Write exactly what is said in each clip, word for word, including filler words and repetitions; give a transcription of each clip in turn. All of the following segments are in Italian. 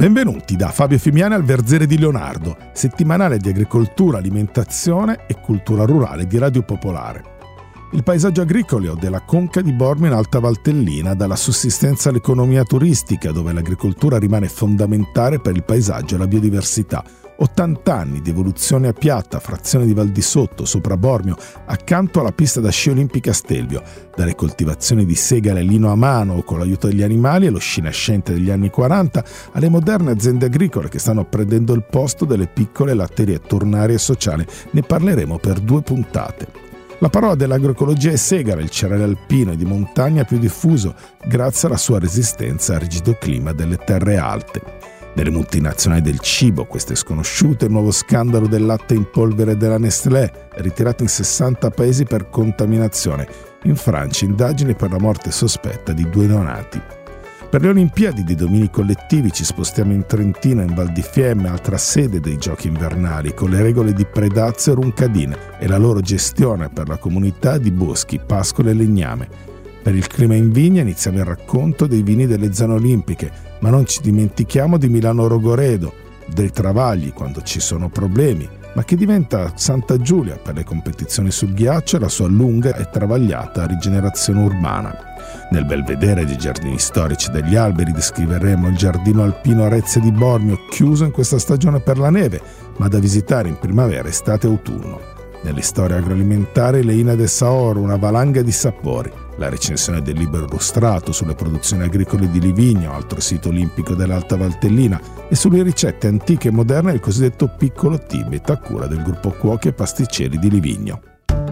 Benvenuti da Fabio Fimiani al Verzere di Leonardo, settimanale di agricoltura, alimentazione e cultura rurale di Radio Popolare. Il paesaggio agricolo della conca di Bormio in Alta Valtellina, dalla sussistenza all'economia turistica, dove l'agricoltura rimane fondamentale per il paesaggio e la biodiversità. ottanta anni di evoluzione a piatta, frazione di Val di Sotto, sopra Bormio, accanto alla pista da sci olimpica Stelvio, dalle coltivazioni di segale e lino a mano con l'aiuto degli animali e lo sci nascente degli anni quaranta, alle moderne aziende agricole che stanno prendendo il posto delle piccole latterie tornarie e sociali. Ne parleremo per due puntate. La parola dell'agroecologia è segale, il cereale alpino e di montagna più diffuso grazie alla sua resistenza al rigido clima delle terre alte. Nelle multinazionali del cibo, queste sconosciute, il nuovo scandalo del latte in polvere della Nestlé, ritirato in sessanta paesi per contaminazione. In Francia, indagini per la morte sospetta di due neonati. Per le Olimpiadi dei domini collettivi ci spostiamo in Trentino, in Val di Fiemme, altra sede dei giochi invernali, con le regole di Predazzo e Runcadine e la loro gestione per la comunità di boschi, pascole e legname. Per il clima in vigna iniziamo il racconto dei vini delle zone olimpiche, ma non ci dimentichiamo di Milano Rogoredo, dei travagli quando ci sono problemi, ma che diventa Santa Giulia per le competizioni sul ghiaccio e la sua lunga e travagliata rigenerazione urbana. Nel belvedere dei giardini storici degli alberi descriveremo il giardino alpino Arezze di Bormio, chiuso in questa stagione per la neve, ma da visitare in primavera, estate e autunno. Nelle storie agroalimentari Leina de Saor, una valanga di sapori, la recensione del libro illustrato sulle produzioni agricole di Livigno, altro sito olimpico dell'Alta Valtellina, e sulle ricette antiche e moderne del cosiddetto piccolo Tibet a cura del gruppo cuochi e pasticceri di Livigno.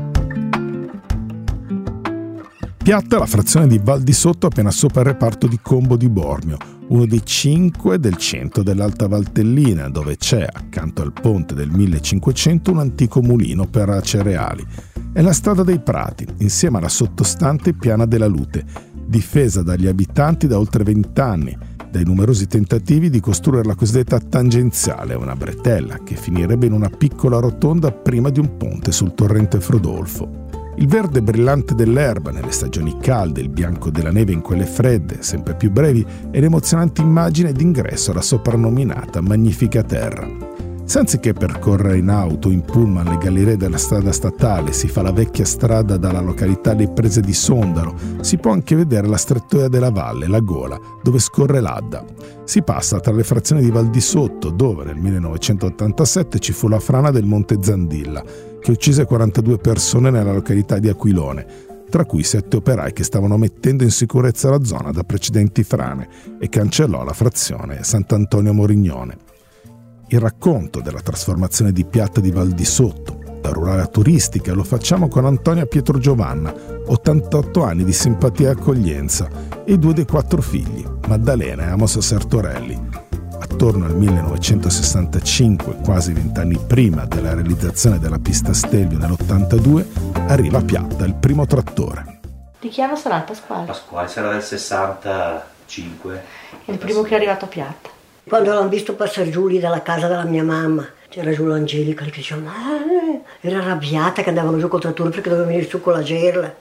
Piatta la frazione di Val di Sotto appena sopra il reparto di Combo di Bormio, uno dei cinque del centro dell'Alta Valtellina, dove c'è, accanto al ponte del millecinquecento, un antico mulino per cereali. È la strada dei prati, insieme alla sottostante piana della Lute, difesa dagli abitanti da oltre vent'anni, dai numerosi tentativi di costruire la cosiddetta tangenziale, una bretella che finirebbe in una piccola rotonda prima di un ponte sul torrente Frodolfo. Il verde brillante dell'erba nelle stagioni calde, il bianco della neve in quelle fredde, sempre più brevi, e l'emozionante immagine d'ingresso alla soprannominata Magnifica Terra. Se anziché percorrere in auto o in pullman le gallerie della strada statale si fa la vecchia strada dalla località Le Prese di Sondaro, si può anche vedere la strettoia della valle, la Gola, dove scorre l'Adda. Si passa tra le frazioni di Val di Sotto, dove nel millenovecentottantasette ci fu la frana del Monte Zandilla, che uccise quarantadue persone nella località di Aquilone, tra cui sette operai che stavano mettendo in sicurezza la zona da precedenti frane, e cancellò la frazione Sant'Antonio Morignone. Il racconto della trasformazione di Piatta di Val di Sotto, da rurale a turistica, lo facciamo con Antonia Pietrogiovanna, ottantotto anni di simpatia e accoglienza, e due dei quattro figli, Maddalena e Amos Sertorelli. Attorno al millenovecentosessantacinque, quasi vent'anni prima della realizzazione della pista Stelvio nell'ottantadue, arriva a Piatta il primo trattore. Di che anno sarà il Pasquale? Pasquale sarà del sessantacinque. È il primo che è arrivato a Piatta. Quando l'hanno visto passare giù lì dalla casa della mia mamma, c'era giù l'Angelica che diceva, ma era arrabbiata che andavano giù col trattore perché doveva venire su con la gerla.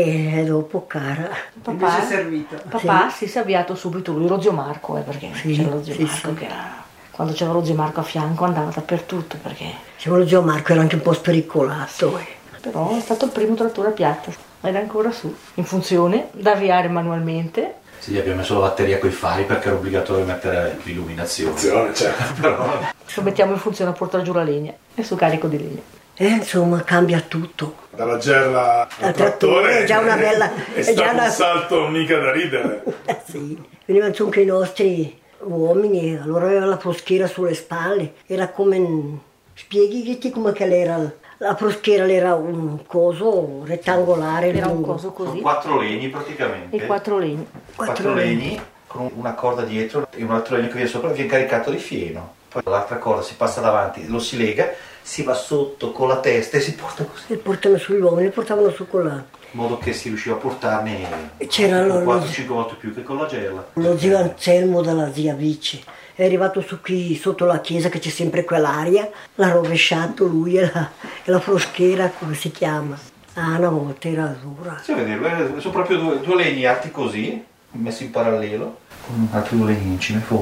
E dopo, cara, Papà, è servito. Papà sì. si è avviato subito, lui lo zio Marco, eh, perché sì, c'era lo zio sì, Marco sì. che era... Quando c'era lo zio Marco a fianco andava dappertutto perché... Diciamo, lo zio Marco era anche un po' spericolato. Eh. Però è stato il primo trattore a Piatta, ed è ancora su, in funzione, da avviare manualmente. Sì, abbiamo messo la batteria coi fari perché era obbligatorio mettere l'illuminazione. Certo. Però... Lo mettiamo in funzione a portare giù la legna e su carico di legna. Eh, insomma, cambia tutto. Dalla gerla al Al trattore è già una bella... è stato già una... un salto mica da ridere. Eh, sì. Venivano su anche i nostri uomini, allora aveva la proschiera sulle spalle, era come... Spieghi come che l'era... La proschiera era un coso rettangolare. Era un lungo. coso così. Sono quattro legni praticamente. E quattro legni. Quattro, Quattro legni con una corda dietro e un altro legno che viene sopra e viene caricato di fieno. Poi l'altra corda si passa davanti, lo si lega, si va sotto con la testa e si porta così. E portano sugli uomini, li portavano su con la... In modo che si riusciva a portarne C'era lo- quattro cinque volte più che con la gerla. Lo zio Anselmo della zia Vice è arrivato su qui sotto la chiesa che c'è sempre quell'aria, l'ha rovesciato lui e la, e la froschiera, come si chiama? Ah, una volta era dura. Sì, vedere, sono proprio due, due legni alti così, messi in parallelo, con altri due legni in cima in fondo,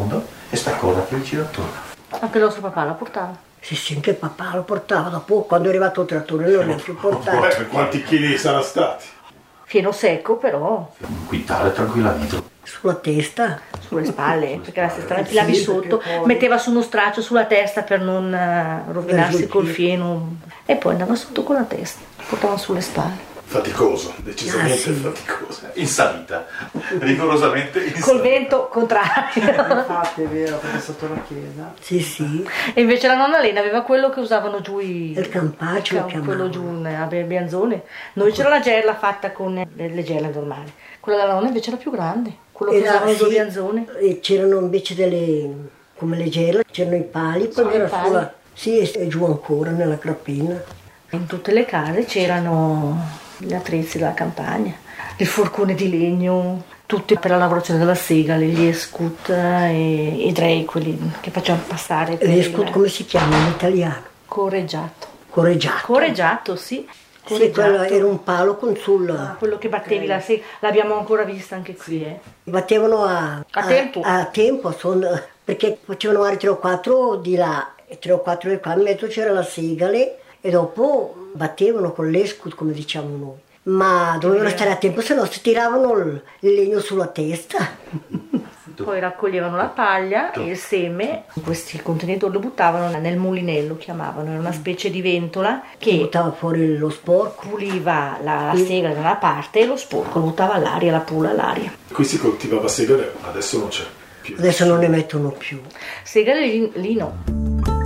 E sta cosa che vicino attorno. Anche il nostro papà la portava. Sì, sì, anche il papà lo portava. Dopo, quando è arrivato il trattore, non li ha più portato. Per quanti chili sarà stati? Fieno secco, però. Un quintale tranquillamente. Sulla testa. Sulle spalle, perché la testa la infilavi sotto, poi... metteva su uno straccio sulla testa per non uh, rovinarsi col fieno. E poi andava sotto con la testa, portava sulle spalle. Faticoso, decisamente ah, sì. faticoso. In salita, rigorosamente in Col salita. vento contrario. Infatti è vero, perché sotto la chiesa. Sì, sì. E invece la nonna Lena aveva quello che usavano giù i... Il campaccio lo quello chiamavano. giù a Bianzone. Noi c'era la gerla fatta con le, le gerle normali. Quella della nonna invece era più grande. Quello che Era, usavano giù a sì, Bianzone. e c'erano invece delle, come le gerle, c'erano i pali, poi Sì, era i pali. sulla, sì, e giù ancora nella grappina. In tutte le case c'erano gli attrezzi della campagna, il forcone di legno, tutti per la lavorazione della segale, gli escut e i drei, quelli che facevano passare per L'escut il come si chiama in italiano? correggiato. Correggiato. Correggiato, sì. Sì, Correggiato. quello era un palo con sul... Quello che battevi la segale, l'abbiamo ancora vista anche qui, eh. Battevano a, A tempo. A, a tempo, son- perché facevano magari tre o quattro di là e tre o quattro di qua, in mezzo c'era la segale e dopo battevano con l'escut, come diciamo noi. Ma dovevano stare a tempo, se no si tiravano il, il legno sulla testa. Poi raccoglievano la paglia e il seme, in questi contenitori lo buttavano nel mulinello, chiamavano, era una specie di ventola Che che buttava fuori lo sporco. puliva la, la segale da una parte e lo sporco lo buttava all'aria, la pula all'aria. Qui si coltivava segale, adesso non c'è più. Adesso non ne mettono più. Segale lì, lì no.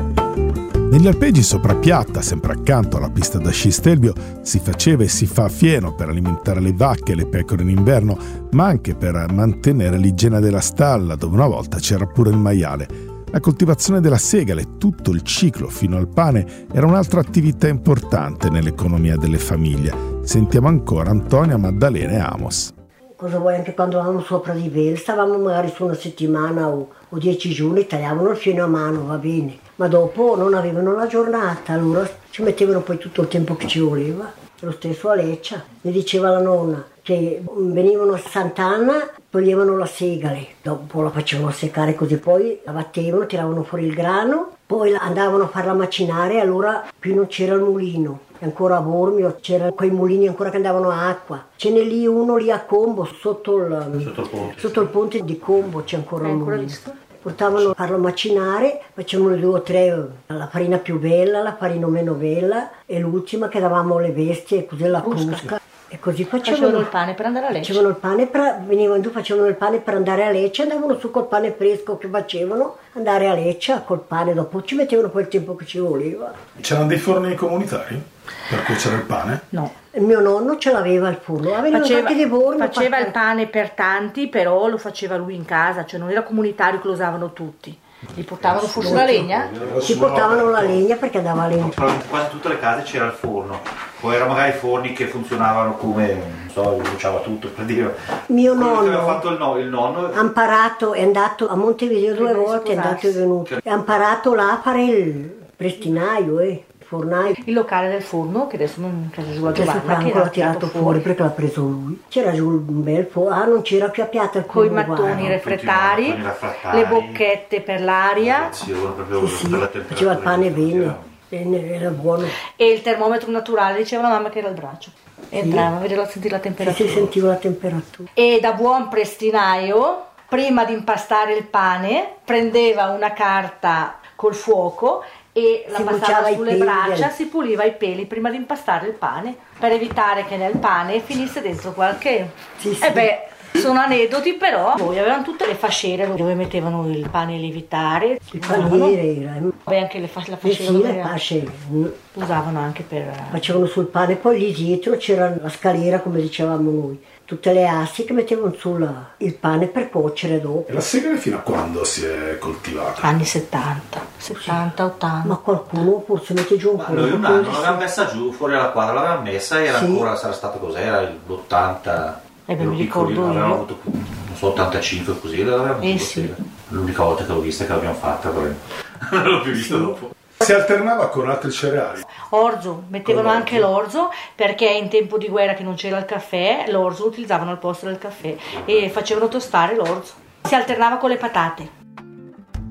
Negli alpeggi sopra Piatta, sempre accanto alla pista da sci Stelvio, si faceva e si fa fieno per alimentare le vacche e le pecore in inverno, ma anche per mantenere l'igiene della stalla, dove una volta c'era pure il maiale. La coltivazione della segale, tutto il ciclo fino al pane, era un'altra attività importante nell'economia delle famiglie. Sentiamo ancora Antonia, Maddalena e Amos. Cosa vuoi, anche quando eravamo sopra di Vel, stavamo magari su una settimana o, o dieci giorni, tagliavano il fieno a mano, va bene. Ma dopo non avevano la giornata, allora ci mettevano poi tutto il tempo che ci voleva. Lo stesso a Leccia, mi diceva la nonna che venivano a Sant'Anna, toglievano la segale, dopo la facevano seccare così, poi la battevano, tiravano fuori il grano, poi andavano a farla macinare, allora qui non c'era il mulino. Ancora a Bormio c'erano quei mulini ancora che andavano a acqua. Ce n'è lì uno lì a Combo, sotto il, Sotto il ponte, sotto il ponte di Combo c'è ancora Hai un ancora mulino. visto? Portavano a farlo macinare, facevano due o tre, la farina più bella, la farina meno bella e l'ultima che davamo alle bestie, così la Crusca. crusca. E così Facevano facevano, il pane per andare a Lecce. facevano il pane, per, venivano giù, facevano il pane per andare a Lecce, andavano su col pane fresco che facevano, andare a Lecce col pane, dopo ci mettevano quel tempo che ci voleva. C'erano dei forni comunitari per cuocere il pane? No. Il mio nonno ce l'aveva il forno, avevano Faceva, fatti dei borni. faceva fatti- il pane per tanti, però lo faceva lui in casa, cioè non era comunitario che lo usavano tutti. Gli portavano forse la legna? Ci portavano la legna perché andava lento. Probabilmente quasi tutte le case c'era il forno, poi erano magari forni che funzionavano come, non so, bruciava tutto per dire. Mio Quello che aveva nonno fatto il, no, il nonno. ha imparato, è andato a Montevideo due Prima di volte, è andato e sposarsi. venuto. E ha imparato là a fare il prestinaio, eh, il fornaio. Il locale del forno, che adesso non c'è giù la Adesso Giovanna, che Franco era l'ha tirato fuori perché l'ha preso lui. C'era giù un bel forno, ah non c'era più a Piatta il con i forno mattoni uguale. refrattari, mattoni refrattari, le bocchette per l'aria Attenzione, proprio Sì, sì, per la temperatura. faceva il pane bene, bene, era buono. e il termometro naturale, diceva la mamma che era il braccio. Entrava a vedere, a sentire la Si, temperatura. si sentiva la temperatura. E da buon prestinaio, prima di impastare il pane, prendeva una carta col fuoco e la Si passava bruciava i sulle peli braccia, del- si puliva i peli prima di impastare il pane, per evitare che nel pane finisse dentro qualche... Sì, sì. E beh, sono aneddoti, però poi avevano tutte le fasciere dove mettevano il pane a lievitare. Il paniere era. Beh, anche le fas- la Eh fasciera sì, dove le fasce. mm, usavano anche per... Facevano sul pane, poi lì dietro c'era la scaliera, come dicevamo noi. Tutte le assi che mettevano sul il pane per cuocere dopo. E la segale fino a quando si è coltivata? anni settanta, settanta, ottanta. Ma qualcuno forse mette giù un Ma po'. noi un di anno cose, l'avevamo messa giù, fuori alla quadra l'avevamo messa e era Sì. ancora, sarà stato cos'era, l'ottanta. Eh beh, ero mi piccolino, ricordo avevamo io. avuto, non so, ottantacinque così, l'avevamo Eh avuto, sì. sì. L'unica volta che l'ho vista che l'abbiamo fatta, poi non l'ho più vista dopo. Si alternava con altri cereali. Orzo, mettevano Con anche l'orzo perché in tempo di guerra che non c'era il caffè, l'orzo lo utilizzavano al posto del caffè e facevano tostare l'orzo. Si alternava con le patate.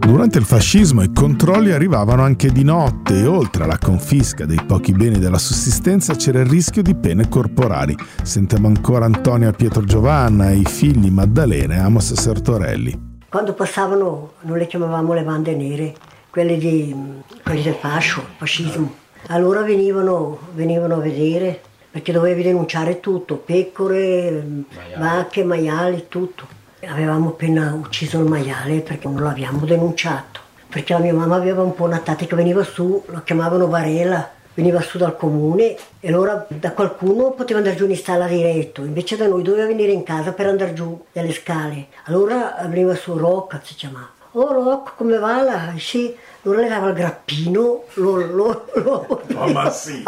Durante il fascismo i controlli arrivavano anche di notte e oltre alla confisca dei pochi beni della sussistenza c'era il rischio di pene corporali. Sentiamo ancora Antonio e Pietro Giovanna e i figli Maddalena e Amos Sertorelli. Quando passavano, noi le chiamavamo le bande nere, quelle, di, quelle del fascio, fascismo. Allora venivano, venivano a vedere, perché dovevi denunciare tutto, pecore, vacche, maiali, tutto. Avevamo appena ucciso il maiale perché non l'abbiamo denunciato, perché la mia mamma aveva un po' una tattica, veniva su, lo chiamavano Varela, veniva su dal comune e allora da qualcuno poteva andare giù in stalla diretto, invece da noi doveva venire in casa per andare giù dalle scale. Allora veniva su Rocca, si chiamava. Oh Rocco, come va là? Sì, allora le dava il grappino, lo... lo, lo... Mamma sì!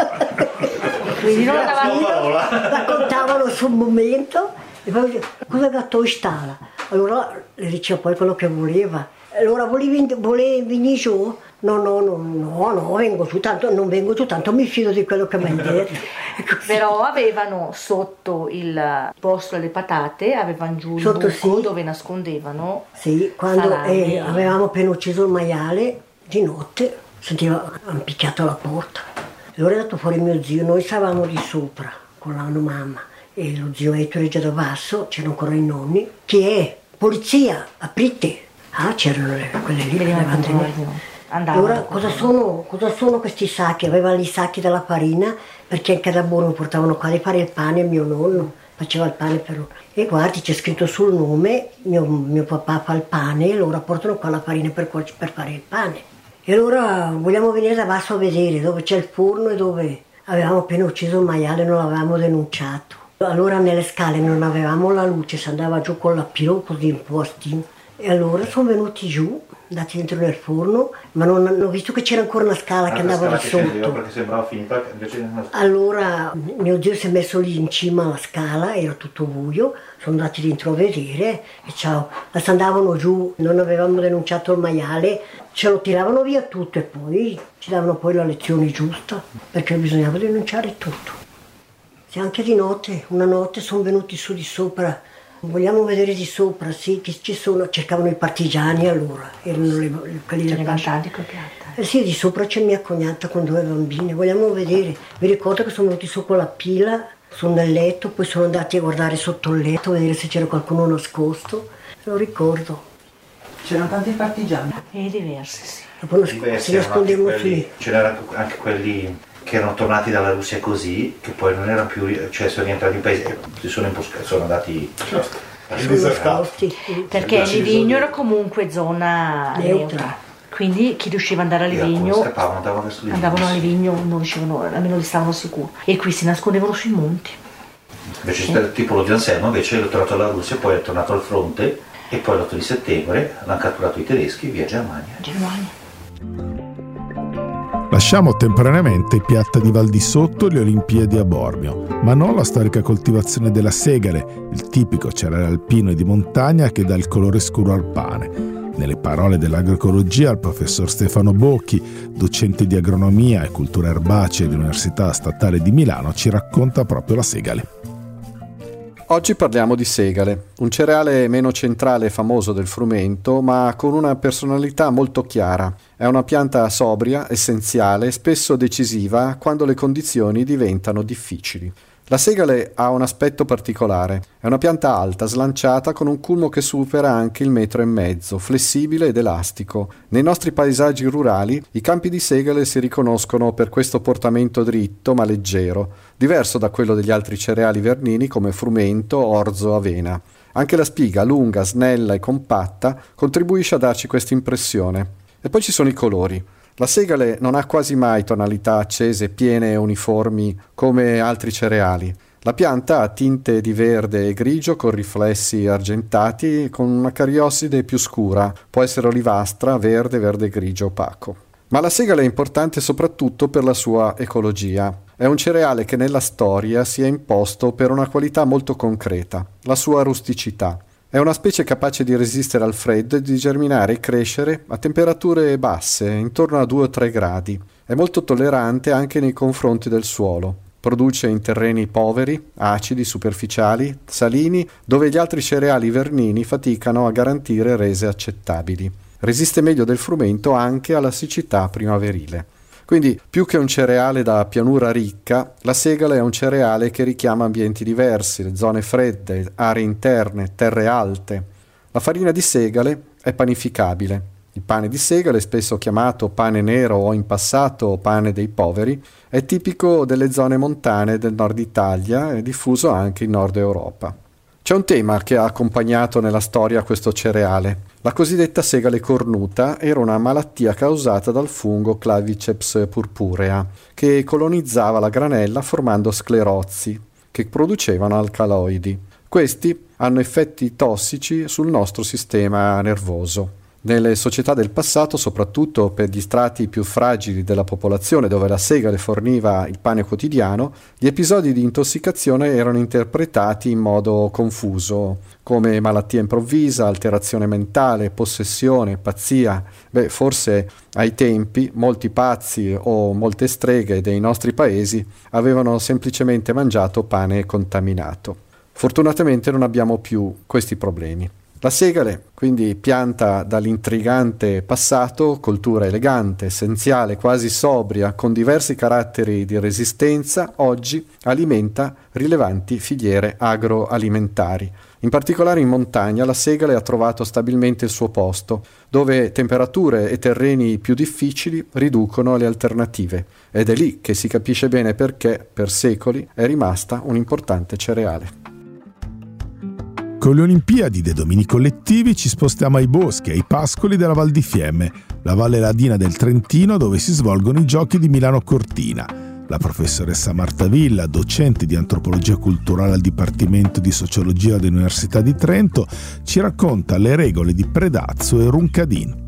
Quindi non la raccontavano sul momento. E poi cosa gatto in stalla? Allora le diceva poi quello che voleva. Allora volevi, volevi venire giù? No, no, no, no, no, vengo giù, tanto, non vengo giù, tanto mi fido di quello che mi hai detto. Però avevano sotto il posto delle patate, avevano giù il Sotto, buco sì. dove nascondevano. Sì, quando salami. eh, avevamo appena ucciso il maiale, di notte sentiva, hanno picchiato alla porta. Allora è andato fuori mio zio, noi stavamo di sopra con la mamma. E lo zio Ettore già da basso, c'erano ancora i nonni. Chi è? Polizia, aprite! Ah, c'erano le, quelle lì, le bandierine. Allora, cosa sono, cosa sono questi sacchi? Avevano i sacchi della farina, perché anche da buono portavano qua di fare il pane, mio nonno faceva il pane per... E guardi, c'è scritto sul nome, mio, mio papà fa il pane, e allora portano qua la farina per, per fare il pane. E allora vogliamo venire da basso a vedere dove c'è il forno e dove avevamo appena ucciso il maiale, non l'avevamo denunciato. Allora nelle scale non avevamo la luce, si andava giù con la pilo così un po' a stimo. E allora sono venuti giù, andati dentro nel forno, ma non hanno visto che c'era ancora una scala ah, che andava da sotto. Perché sembrava finita, invece non... Allora mio zio si è messo lì in cima alla scala, era tutto buio, sono andati dentro a vedere e ciao, se andavano giù, non avevamo denunciato il maiale, ce lo tiravano via tutto e poi ci davano poi la lezione giusta, perché bisognava denunciare tutto. Se anche di notte, una notte sono venuti su di sopra, vogliamo vedere di sopra, sì, che ci sono, cercavano i partigiani allora, erano le, quelli del cantanti con pianta. Eh sì, di sopra c'è mia cognata con due bambine, vogliamo vedere, mi ricordo che sono venuti su con la pila, sono nel letto, poi sono andati a guardare sotto il letto, a vedere se c'era qualcuno nascosto, lo ricordo. C'erano tanti partigiani? E diversi, sì. Dopo si nascondevano lì. C'erano anche quelli che erano tornati dalla Russia così, che poi non erano più, cioè sono rientrati in paese, si sono imboscati, sono andati nascosti. Perché Livigno era comunque zona neutra, neutra. Quindi chi riusciva ad andare a Livigno scappavano, andavano verso Livigno, andavano a Livigno, non riuscivano, almeno li stavano sicuri, e qui si nascondevano sui monti. Invece sì. Tipo lo di Anselmo invece è tornato alla Russia, poi è tornato al fronte e poi l'otto di settembre l'hanno catturato i tedeschi via Germania. Germania. Lasciamo temporaneamente Piatta di Val di Sotto e le Olimpiadi a Bormio, ma non la storica coltivazione della segale, il tipico cereale alpino e di montagna che dà il colore scuro al pane. Nelle parole dell'agroecologia, il professor Stefano Bocchi, docente di agronomia e cultura erbacee dell'Università Statale di Milano, ci racconta proprio la segale. Oggi parliamo di segale, un cereale meno centrale e famoso del frumento, ma con una personalità molto chiara. È una pianta sobria, essenziale e spesso decisiva quando le condizioni diventano difficili. La segale ha un aspetto particolare. È una pianta alta, slanciata, con un culmo che supera anche il metro e mezzo, flessibile ed elastico. Nei nostri paesaggi rurali, i campi di segale si riconoscono per questo portamento dritto ma leggero, diverso da quello degli altri cereali vernini come frumento, orzo, avena. Anche la spiga, lunga, snella e compatta, contribuisce a darci questa impressione. E poi ci sono i colori. La segale non ha quasi mai tonalità accese, piene e uniformi come altri cereali. La pianta ha tinte di verde e grigio con riflessi argentati, con una cariosside più scura, può essere olivastra, verde, verde grigio opaco. Ma la segale è importante soprattutto per la sua ecologia. È un cereale che nella storia si è imposto per una qualità molto concreta, la sua rusticità. È una specie capace di resistere al freddo e di germinare e crescere a temperature basse, intorno a due o tre gradi. È molto tollerante anche nei confronti del suolo. Produce in terreni poveri, acidi, superficiali, salini, dove gli altri cereali vernini faticano a garantire rese accettabili. resiste meglio del frumento anche alla siccità primaverile. Quindi, più che un cereale da pianura ricca, la segale è un cereale che richiama ambienti diversi, le zone fredde, aree interne, terre alte. La farina di segale è panificabile. Il pane di segale, spesso chiamato pane nero o in passato pane dei poveri, è tipico delle zone montane del nord Italia e diffuso anche in Nord Europa. C'è un tema che ha accompagnato nella storia questo cereale. La cosiddetta segale cornuta era una malattia causata dal fungo Claviceps purpurea, che colonizzava la granella formando sclerozi, che producevano alcaloidi. Questi hanno effetti tossici sul nostro sistema nervoso. Nelle società del passato, soprattutto per gli strati più fragili della popolazione dove la segale forniva il pane quotidiano, gli episodi di intossicazione erano interpretati in modo confuso, come malattia improvvisa, alterazione mentale, possessione, pazzia. Beh, forse ai tempi molti pazzi o molte streghe dei nostri paesi avevano semplicemente mangiato pane contaminato. Fortunatamente non abbiamo più questi problemi. La segale, quindi pianta dall'intrigante passato, coltura elegante, essenziale, quasi sobria, con diversi caratteri di resistenza, oggi alimenta rilevanti filiere agroalimentari. In particolare in montagna la segale ha trovato stabilmente il suo posto, dove temperature e terreni più difficili riducono le alternative. Ed è lì che si capisce bene perché, per secoli, è rimasta un importante cereale. Con le Olimpiadi dei domini collettivi ci spostiamo ai boschi e ai pascoli della Val di Fiemme, la Valle Ladina del Trentino, dove si svolgono i giochi di Milano Cortina. La professoressa Marta Villa, docente di antropologia culturale al Dipartimento di Sociologia dell'Università di Trento, ci racconta le regole di Predazzo e Runcadin.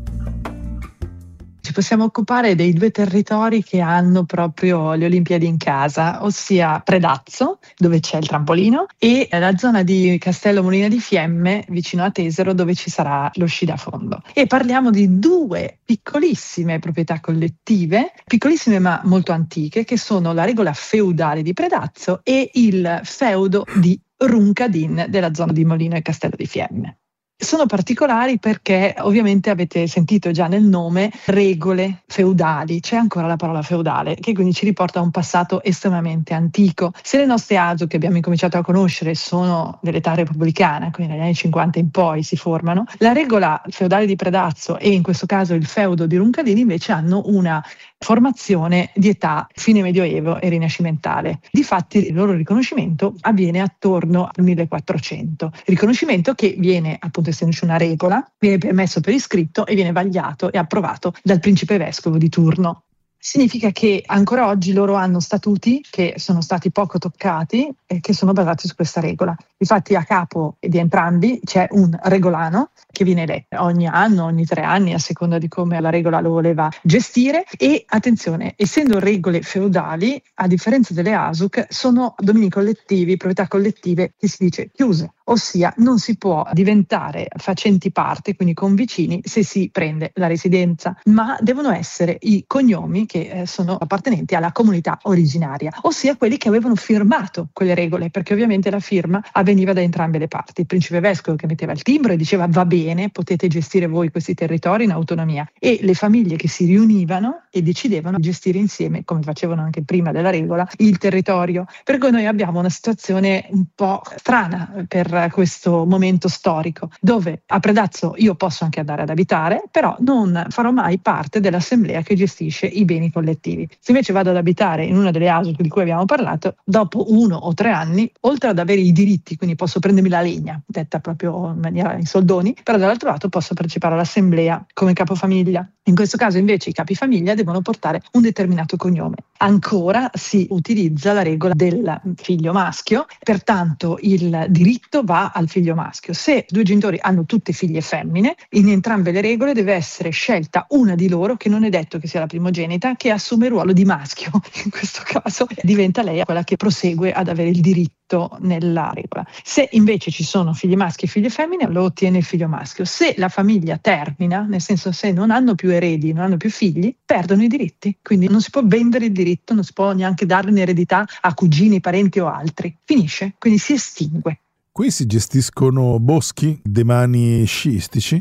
Ci possiamo occupare dei due territori che hanno proprio le Olimpiadi in casa, ossia Predazzo, dove c'è il trampolino, e la zona di Castello Molina di Fiemme, vicino a Tesero, dove ci sarà lo sci da fondo. E parliamo di due piccolissime proprietà collettive, piccolissime ma molto antiche, che sono la regola feudale di Predazzo e il feudo di Runcadin della zona di Molino e Castello di Fiemme. Sono particolari perché ovviamente avete sentito già nel nome regole feudali, c'è ancora la parola feudale che quindi ci riporta a un passato estremamente antico. Se le nostre A S U che abbiamo incominciato a conoscere sono dell'età repubblicana, quindi dagli anni cinquanta in poi si formano, la regola feudale di Predazzo e in questo caso il feudo di Runcadini invece hanno una formazione di età fine medioevo e rinascimentale. Difatti il loro riconoscimento avviene attorno al millequattrocento, riconoscimento che viene, appunto essendoci una regola, viene permesso per iscritto e viene vagliato e approvato dal principe vescovo di turno. Significa che ancora oggi loro hanno statuti che sono stati poco toccati e che sono basati su questa regola. Infatti a capo di entrambi c'è un regolano che viene eletto ogni anno, ogni tre anni, a seconda di come la regola lo voleva gestire. E attenzione, essendo regole feudali, a differenza delle A S U C, sono domini collettivi, proprietà collettive che si dice chiuse. Ossia non si può diventare facenti parte, quindi convicini, se si prende la residenza, ma devono essere i cognomi che eh, sono appartenenti alla comunità originaria, ossia quelli che avevano firmato quelle regole, perché ovviamente la firma avveniva da entrambe le parti. Il principe vescovo che metteva il timbro e diceva va bene, potete gestire voi questi territori in autonomia, e le famiglie che si riunivano e decidevano di gestire insieme, come facevano anche prima della regola, il territorio. Per cui noi abbiamo una situazione un po' strana per questo momento storico, dove a Predazzo io posso anche andare ad abitare, però non farò mai parte dell'assemblea che gestisce i beni collettivi. Se invece vado ad abitare in una delle A S U di cui abbiamo parlato, dopo uno o tre anni, oltre ad avere i diritti, quindi posso prendermi la legna, detta proprio in maniera in soldoni, però dall'altro lato posso partecipare all'assemblea come capofamiglia. In questo caso invece i capifamiglia devono portare un determinato cognome. Ancora si utilizza la regola del figlio maschio, pertanto il diritto va al figlio maschio. Se due genitori hanno tutte figlie femmine, in entrambe le regole deve essere scelta una di loro, che non è detto che sia la primogenita, che assume il ruolo di maschio. In questo caso diventa lei quella che prosegue ad avere il diritto nella regola. Se invece ci sono figli maschi e figlie femmine, lo ottiene il figlio maschio. Se la famiglia termina, nel senso se non hanno più eredi, non hanno più figli, perdono i diritti. Quindi non si può vendere il diritto, non si può neanche darlo in eredità a cugini, parenti o altri. Finisce, quindi si estingue. Qui si gestiscono boschi, demani sciistici?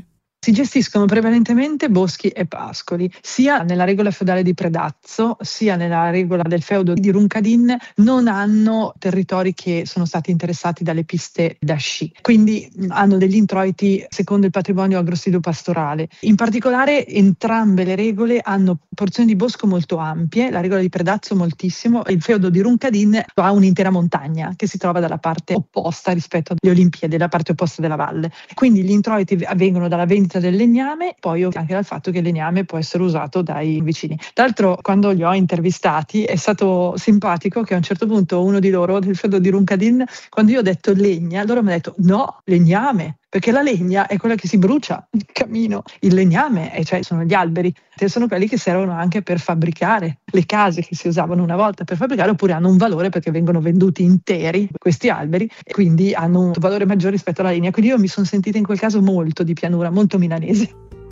Si gestiscono prevalentemente boschi e pascoli, sia nella regola feudale di Predazzo, sia nella regola del feudo di Runcadin non hanno territori che sono stati interessati dalle piste da sci, quindi hanno degli introiti secondo il patrimonio agrosilvo-pastorale. In particolare entrambe le regole hanno porzioni di bosco molto ampie, la regola di Predazzo moltissimo, il feudo di Runcadin ha un'intera montagna che si trova dalla parte opposta rispetto alle Olimpiadi, la parte opposta della valle. Quindi gli introiti avvengono dalla vendita del legname, poi anche dal fatto che il legname può essere usato dai vicini. Tra l'altro, quando li ho intervistati è stato simpatico che a un certo punto uno di loro, del feudo di Runcadin, quando io ho detto legna, loro mi hanno detto no, legname, perché la legna è quella che si brucia nel camino, il legname, e cioè sono gli alberi, che sono quelli che servono anche per fabbricare le case che si usavano una volta per fabbricare, oppure hanno un valore perché vengono venduti interi questi alberi e quindi hanno un valore maggiore rispetto alla legna. Quindi io mi sono sentita in quel caso molto di pianura, molto milanese.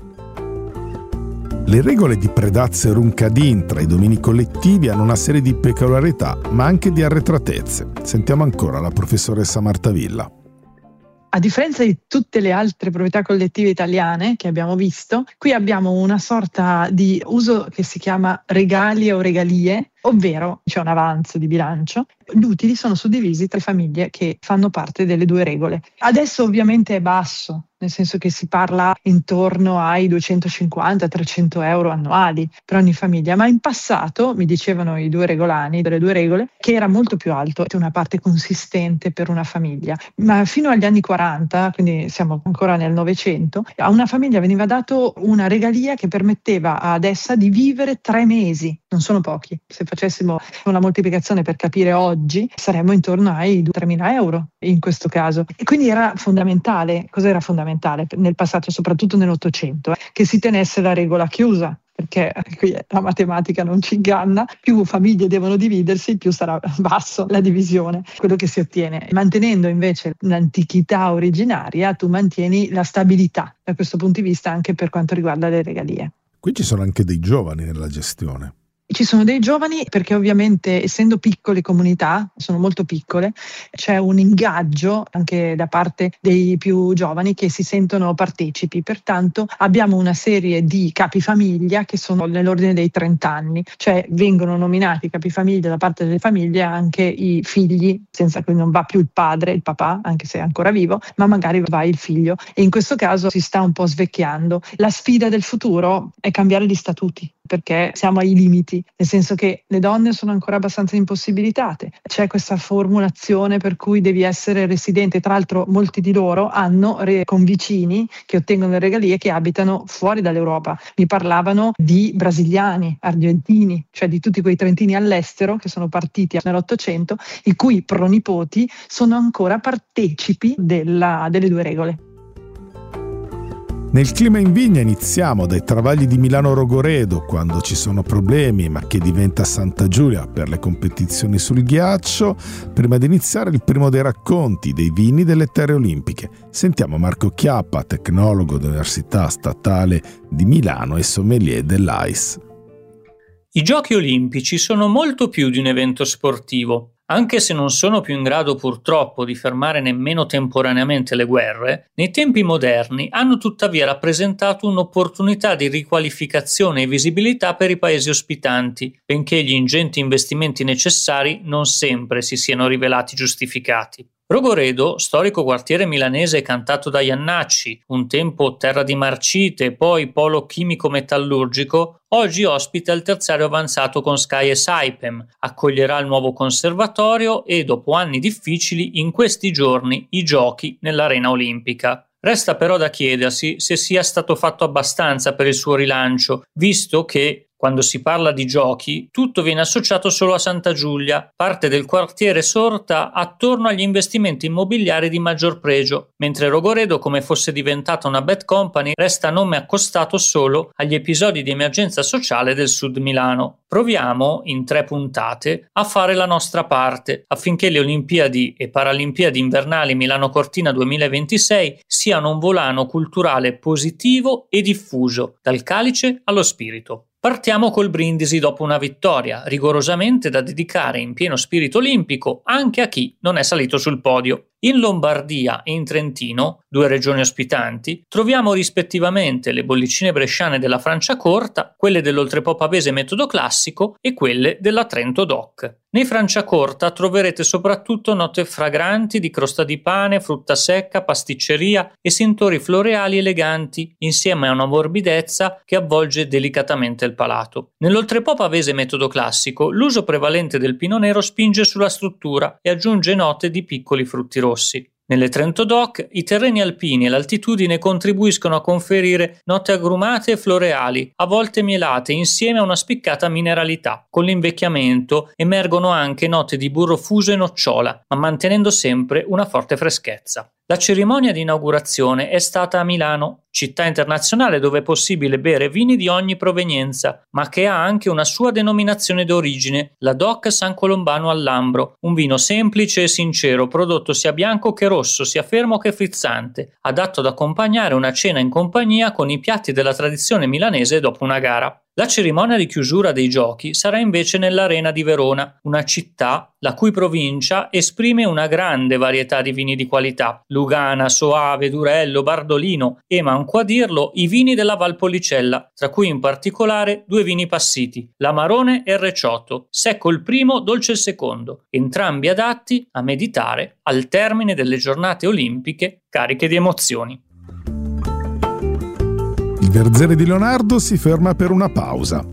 Le regole di Predazzo e Runcadin tra i domini collettivi hanno una serie di peculiarità, ma anche di arretratezze. Sentiamo ancora la professoressa Martavilla. A differenza di tutte le altre proprietà collettive italiane che abbiamo visto, qui abbiamo una sorta di uso che si chiama regali o regalie, ovvero c'è un avanzo di bilancio. Gli utili sono suddivisi tra le famiglie che fanno parte delle due regole. Adesso ovviamente è basso, nel senso che si parla intorno ai duecentocinquanta trecento euro annuali per ogni famiglia, ma in passato, mi dicevano i due regolani delle due regole, che era molto più alto, una parte consistente per una famiglia. Ma fino agli anni quaranta, quindi siamo ancora nel Novecento, a una famiglia veniva dato una regalia che permetteva ad essa di vivere tre mesi. Non sono pochi. Se facessimo una moltiplicazione per capire oggi, saremmo intorno ai tremila euro in questo caso. E quindi era fondamentale. Cos'era fondamentale nel passato, soprattutto nell'Ottocento? Eh? Che si tenesse la regola chiusa, perché qui la matematica non ci inganna, più famiglie devono dividersi, più sarà basso la divisione, quello che si ottiene. Mantenendo invece l'antichità originaria, tu mantieni la stabilità da questo punto di vista anche per quanto riguarda le regalie. Qui ci sono anche dei giovani nella gestione. Ci sono dei giovani perché ovviamente essendo piccole comunità, sono molto piccole, c'è un ingaggio anche da parte dei più giovani che si sentono partecipi, pertanto abbiamo una serie di capifamiglia che sono nell'ordine dei trenta anni, cioè vengono nominati capifamiglia da parte delle famiglie anche i figli, senza che non va più il padre, il papà, anche se è ancora vivo, ma magari va il figlio, e in questo caso si sta un po' svecchiando. La sfida del futuro è cambiare gli statuti, perché siamo ai limiti, nel senso che le donne sono ancora abbastanza impossibilitate. C'è questa formulazione per cui devi essere residente, tra l'altro molti di loro hanno re- convicini che ottengono le regalie che abitano fuori dall'Europa. Mi parlavano di brasiliani, argentini, cioè di tutti quei trentini all'estero che sono partiti nell'Ottocento, i cui pronipoti sono ancora partecipi della, delle due regole. Nel clima in vigna iniziamo dai travagli di Milano Rogoredo, quando ci sono problemi, ma che diventa Santa Giulia per le competizioni sul ghiaccio, prima di iniziare il primo dei racconti dei vini delle terre olimpiche. Sentiamo Marco Chiappa, tecnologo dell'Università Statale di Milano e sommelier dell'A I S. I Giochi Olimpici sono molto più di un evento sportivo. Anche se non sono più in grado purtroppo di fermare nemmeno temporaneamente le guerre, nei tempi moderni hanno tuttavia rappresentato un'opportunità di riqualificazione e visibilità per i paesi ospitanti, benché gli ingenti investimenti necessari non sempre si siano rivelati giustificati. Rogoredo, storico quartiere milanese cantato da Iannacci, un tempo terra di marcite e poi polo chimico-metallurgico, oggi ospita il terziario avanzato con Sky e Saipem, accoglierà il nuovo conservatorio e, dopo anni difficili, in questi giorni i giochi nell'arena olimpica. Resta però da chiedersi se sia stato fatto abbastanza per il suo rilancio, visto che, quando si parla di giochi, tutto viene associato solo a Santa Giulia, parte del quartiere sorta attorno agli investimenti immobiliari di maggior pregio, mentre Rogoredo, come fosse diventata una bad company, resta nome accostato solo agli episodi di emergenza sociale del Sud Milano. Proviamo, in tre puntate, a fare la nostra parte, affinché le Olimpiadi e Paralimpiadi invernali Milano-Cortina duemilaventisei siano un volano culturale positivo e diffuso, dal calice allo spirito. Partiamo col brindisi dopo una vittoria, rigorosamente da dedicare in pieno spirito olimpico anche a chi non è salito sul podio. In Lombardia e in Trentino, due regioni ospitanti, troviamo rispettivamente le bollicine bresciane della Franciacorta, quelle dell'Oltrepò Pavese metodo classico e quelle della Trento Doc. Nei Franciacorta troverete soprattutto note fragranti di crosta di pane, frutta secca, pasticceria e sentori floreali eleganti, insieme a una morbidezza che avvolge delicatamente il palato. Nell'Oltrepò Pavese metodo classico, l'uso prevalente del pino nero spinge sulla struttura e aggiunge note di piccoli frutti rossi. Nelle Trento Doc i terreni alpini e l'altitudine contribuiscono a conferire note agrumate e floreali, a volte mielate, insieme a una spiccata mineralità. Con l'invecchiamento emergono anche note di burro fuso e nocciola, ma mantenendo sempre una forte freschezza. La cerimonia di inaugurazione è stata a Milano, città internazionale dove è possibile bere vini di ogni provenienza, ma che ha anche una sua denominazione d'origine, la Doc San Colombano al Lambro, un vino semplice e sincero, prodotto sia bianco che rosso, sia fermo che frizzante, adatto ad accompagnare una cena in compagnia con i piatti della tradizione milanese dopo una gara. La cerimonia di chiusura dei giochi sarà invece nell'Arena di Verona, una città la cui provincia esprime una grande varietà di vini di qualità: Lugana, Soave, Durello, Bardolino e, manco a dirlo, i vini della Valpolicella, tra cui in particolare due vini passiti, l'Amarone e il Recioto, secco il primo, dolce il secondo, entrambi adatti a meditare al termine delle giornate olimpiche cariche di emozioni. Il Verzere di Leonardo si ferma per una pausa.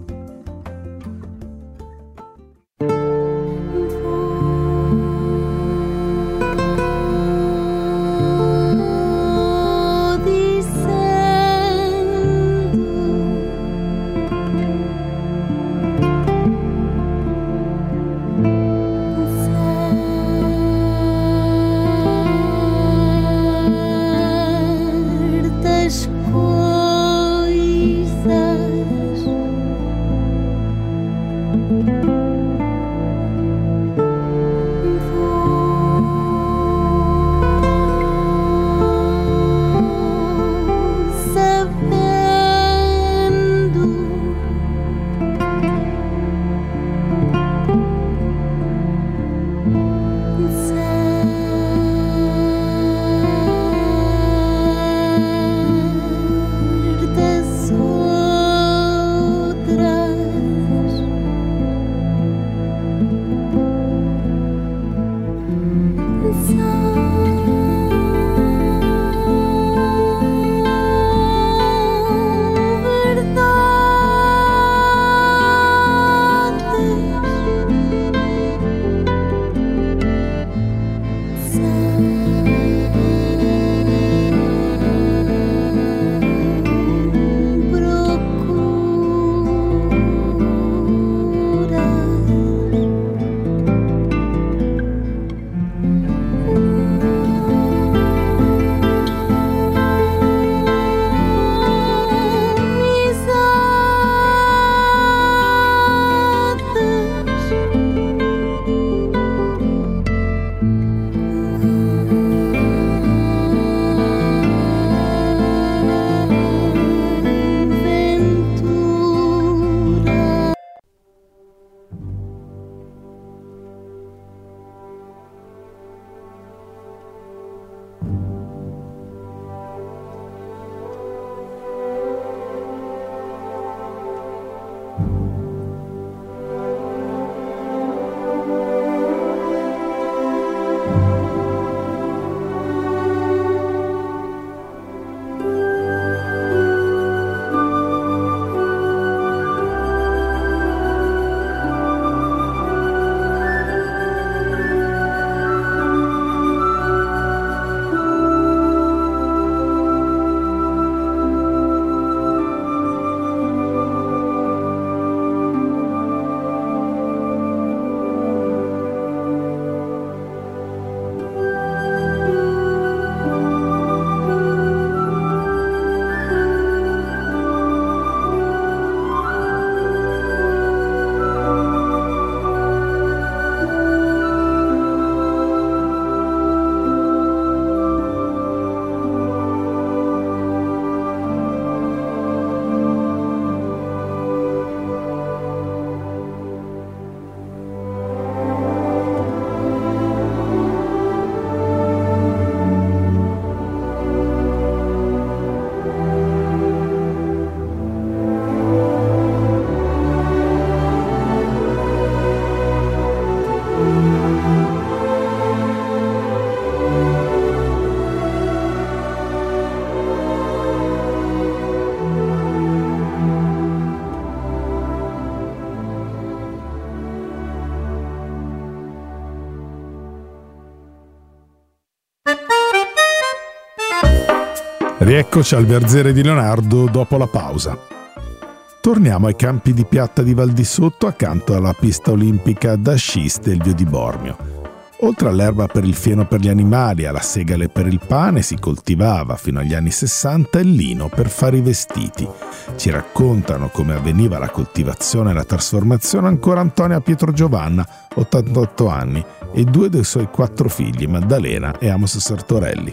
Rieccoci al Verzere di Leonardo dopo la pausa. Torniamo ai campi di piatta di Val di Sotto accanto alla pista olimpica da sci Stelvio di Bormio. Oltre all'erba per il fieno per gli animali e alla segale per il pane si coltivava fino agli anni sessanta il lino per fare i vestiti. Ci raccontano come avveniva la coltivazione e la trasformazione ancora Antonia Pietro Giovanna, ottantotto anni, e due dei suoi quattro figli, Maddalena e Amos Sartorelli.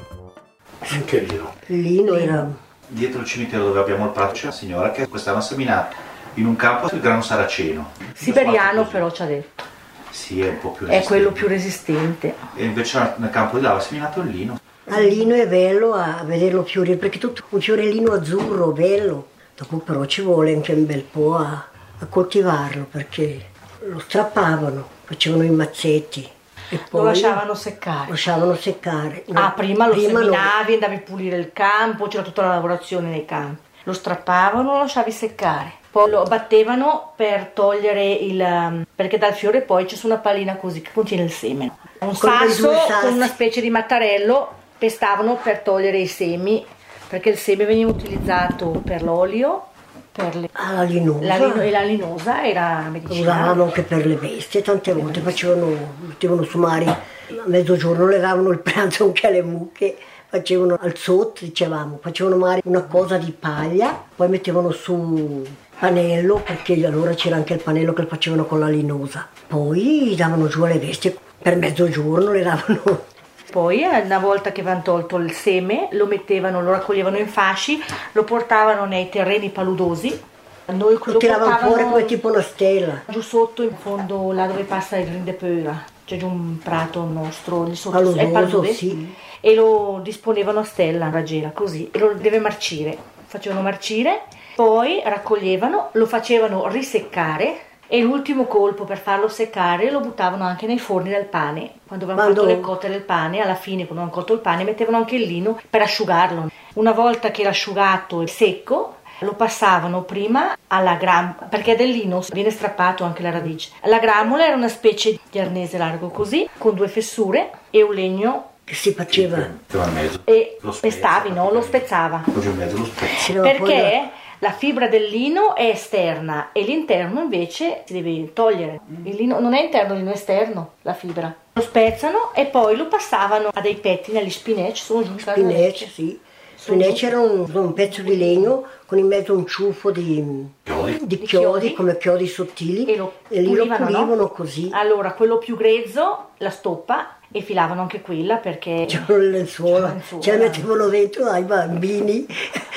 Anche lino. Il lino era... Dietro il cimitero dove abbiamo il prato c'è una signora che quest'anno ha seminato in un campo il grano saraceno. Siberiano però ci ha detto. Sì, è un po' più È resistente. quello più resistente. E invece nel campo di là ha seminato il lino. Al lino è bello a vederlo fiorire, perché tutto un fiorellino azzurro, bello. Dopo però ci vuole anche un bel po' a, a coltivarlo, perché lo strappavano, facevano i mazzetti. E poi Lo lasciavano seccare. lasciavano seccare. Ah, prima lo Prima seminavi, andavi a pulire il campo, c'era tutta la lavorazione nei campi. Lo strappavano, lo lasciavi seccare. Poi lo battevano per togliere il... perché dal fiore poi c'è su una pallina così che contiene il seme. Un Con quei sasso due sassi. con una specie di mattarello pestavano per togliere i semi, perché il seme veniva utilizzato per l'olio, per le... alla linosa. la, lino- e la linosa era Lo medicinale. usavano anche per le bestie, tante volte facevano, mettevano su mare, a mezzogiorno le davano il pranzo anche alle mucche, facevano al sotto, dicevamo, facevano mare una cosa di paglia, poi mettevano su panello, perché allora c'era anche il panello che lo facevano con la linosa, poi davano giù alle bestie, per mezzogiorno le davano. Poi una volta che avevano tolto il seme lo mettevano, lo raccoglievano in fasci, lo portavano nei terreni paludosi. Noi Lo tiravano fuori come tipo una stella. giù sotto in fondo, là dove passa il Grindepeura, c'è giù un prato nostro, lì sotto Paludoso, è palude, sì. e lo disponevano a stella, a raggiera, così, e lo deve marcire, facevano marcire, poi raccoglievano, lo facevano riseccare e l'ultimo colpo per farlo seccare lo buttavano anche nei forni del pane. Quando avevano Quando- fatto le cotte del pane, alla fine quando avevano cotto il pane mettevano anche il lino per asciugarlo. Una volta che era asciugato e secco lo passavano prima alla gramola, perché del lino viene strappato anche la radice. La gramola era una specie di arnese largo così, con due fessure e un legno, Che si faceva, Metteva in mezzo. e Lo spezza, pestavi, no? Lo spezzava. Poi giù in mezzo lo spezza. si dava poi Perché la fibra del lino è esterna e l'interno invece si deve togliere. Il lino non è interno, il lino è esterno, la fibra. Lo spezzano e poi lo passavano a dei pettini, agli spineci, sono giù spinece, sì. Spinece era un, un pezzo di legno con in mezzo un ciuffo di, Chiodi. di Di chiodi, chiodi. come chiodi sottili, e lo lì lo pulivano, pulivano no? così. Allora, quello più grezzo, la stoppa, e filavano anche quella perché C'erano le lenzuola, C'era lenzuola. ce le mettevano dentro ai bambini.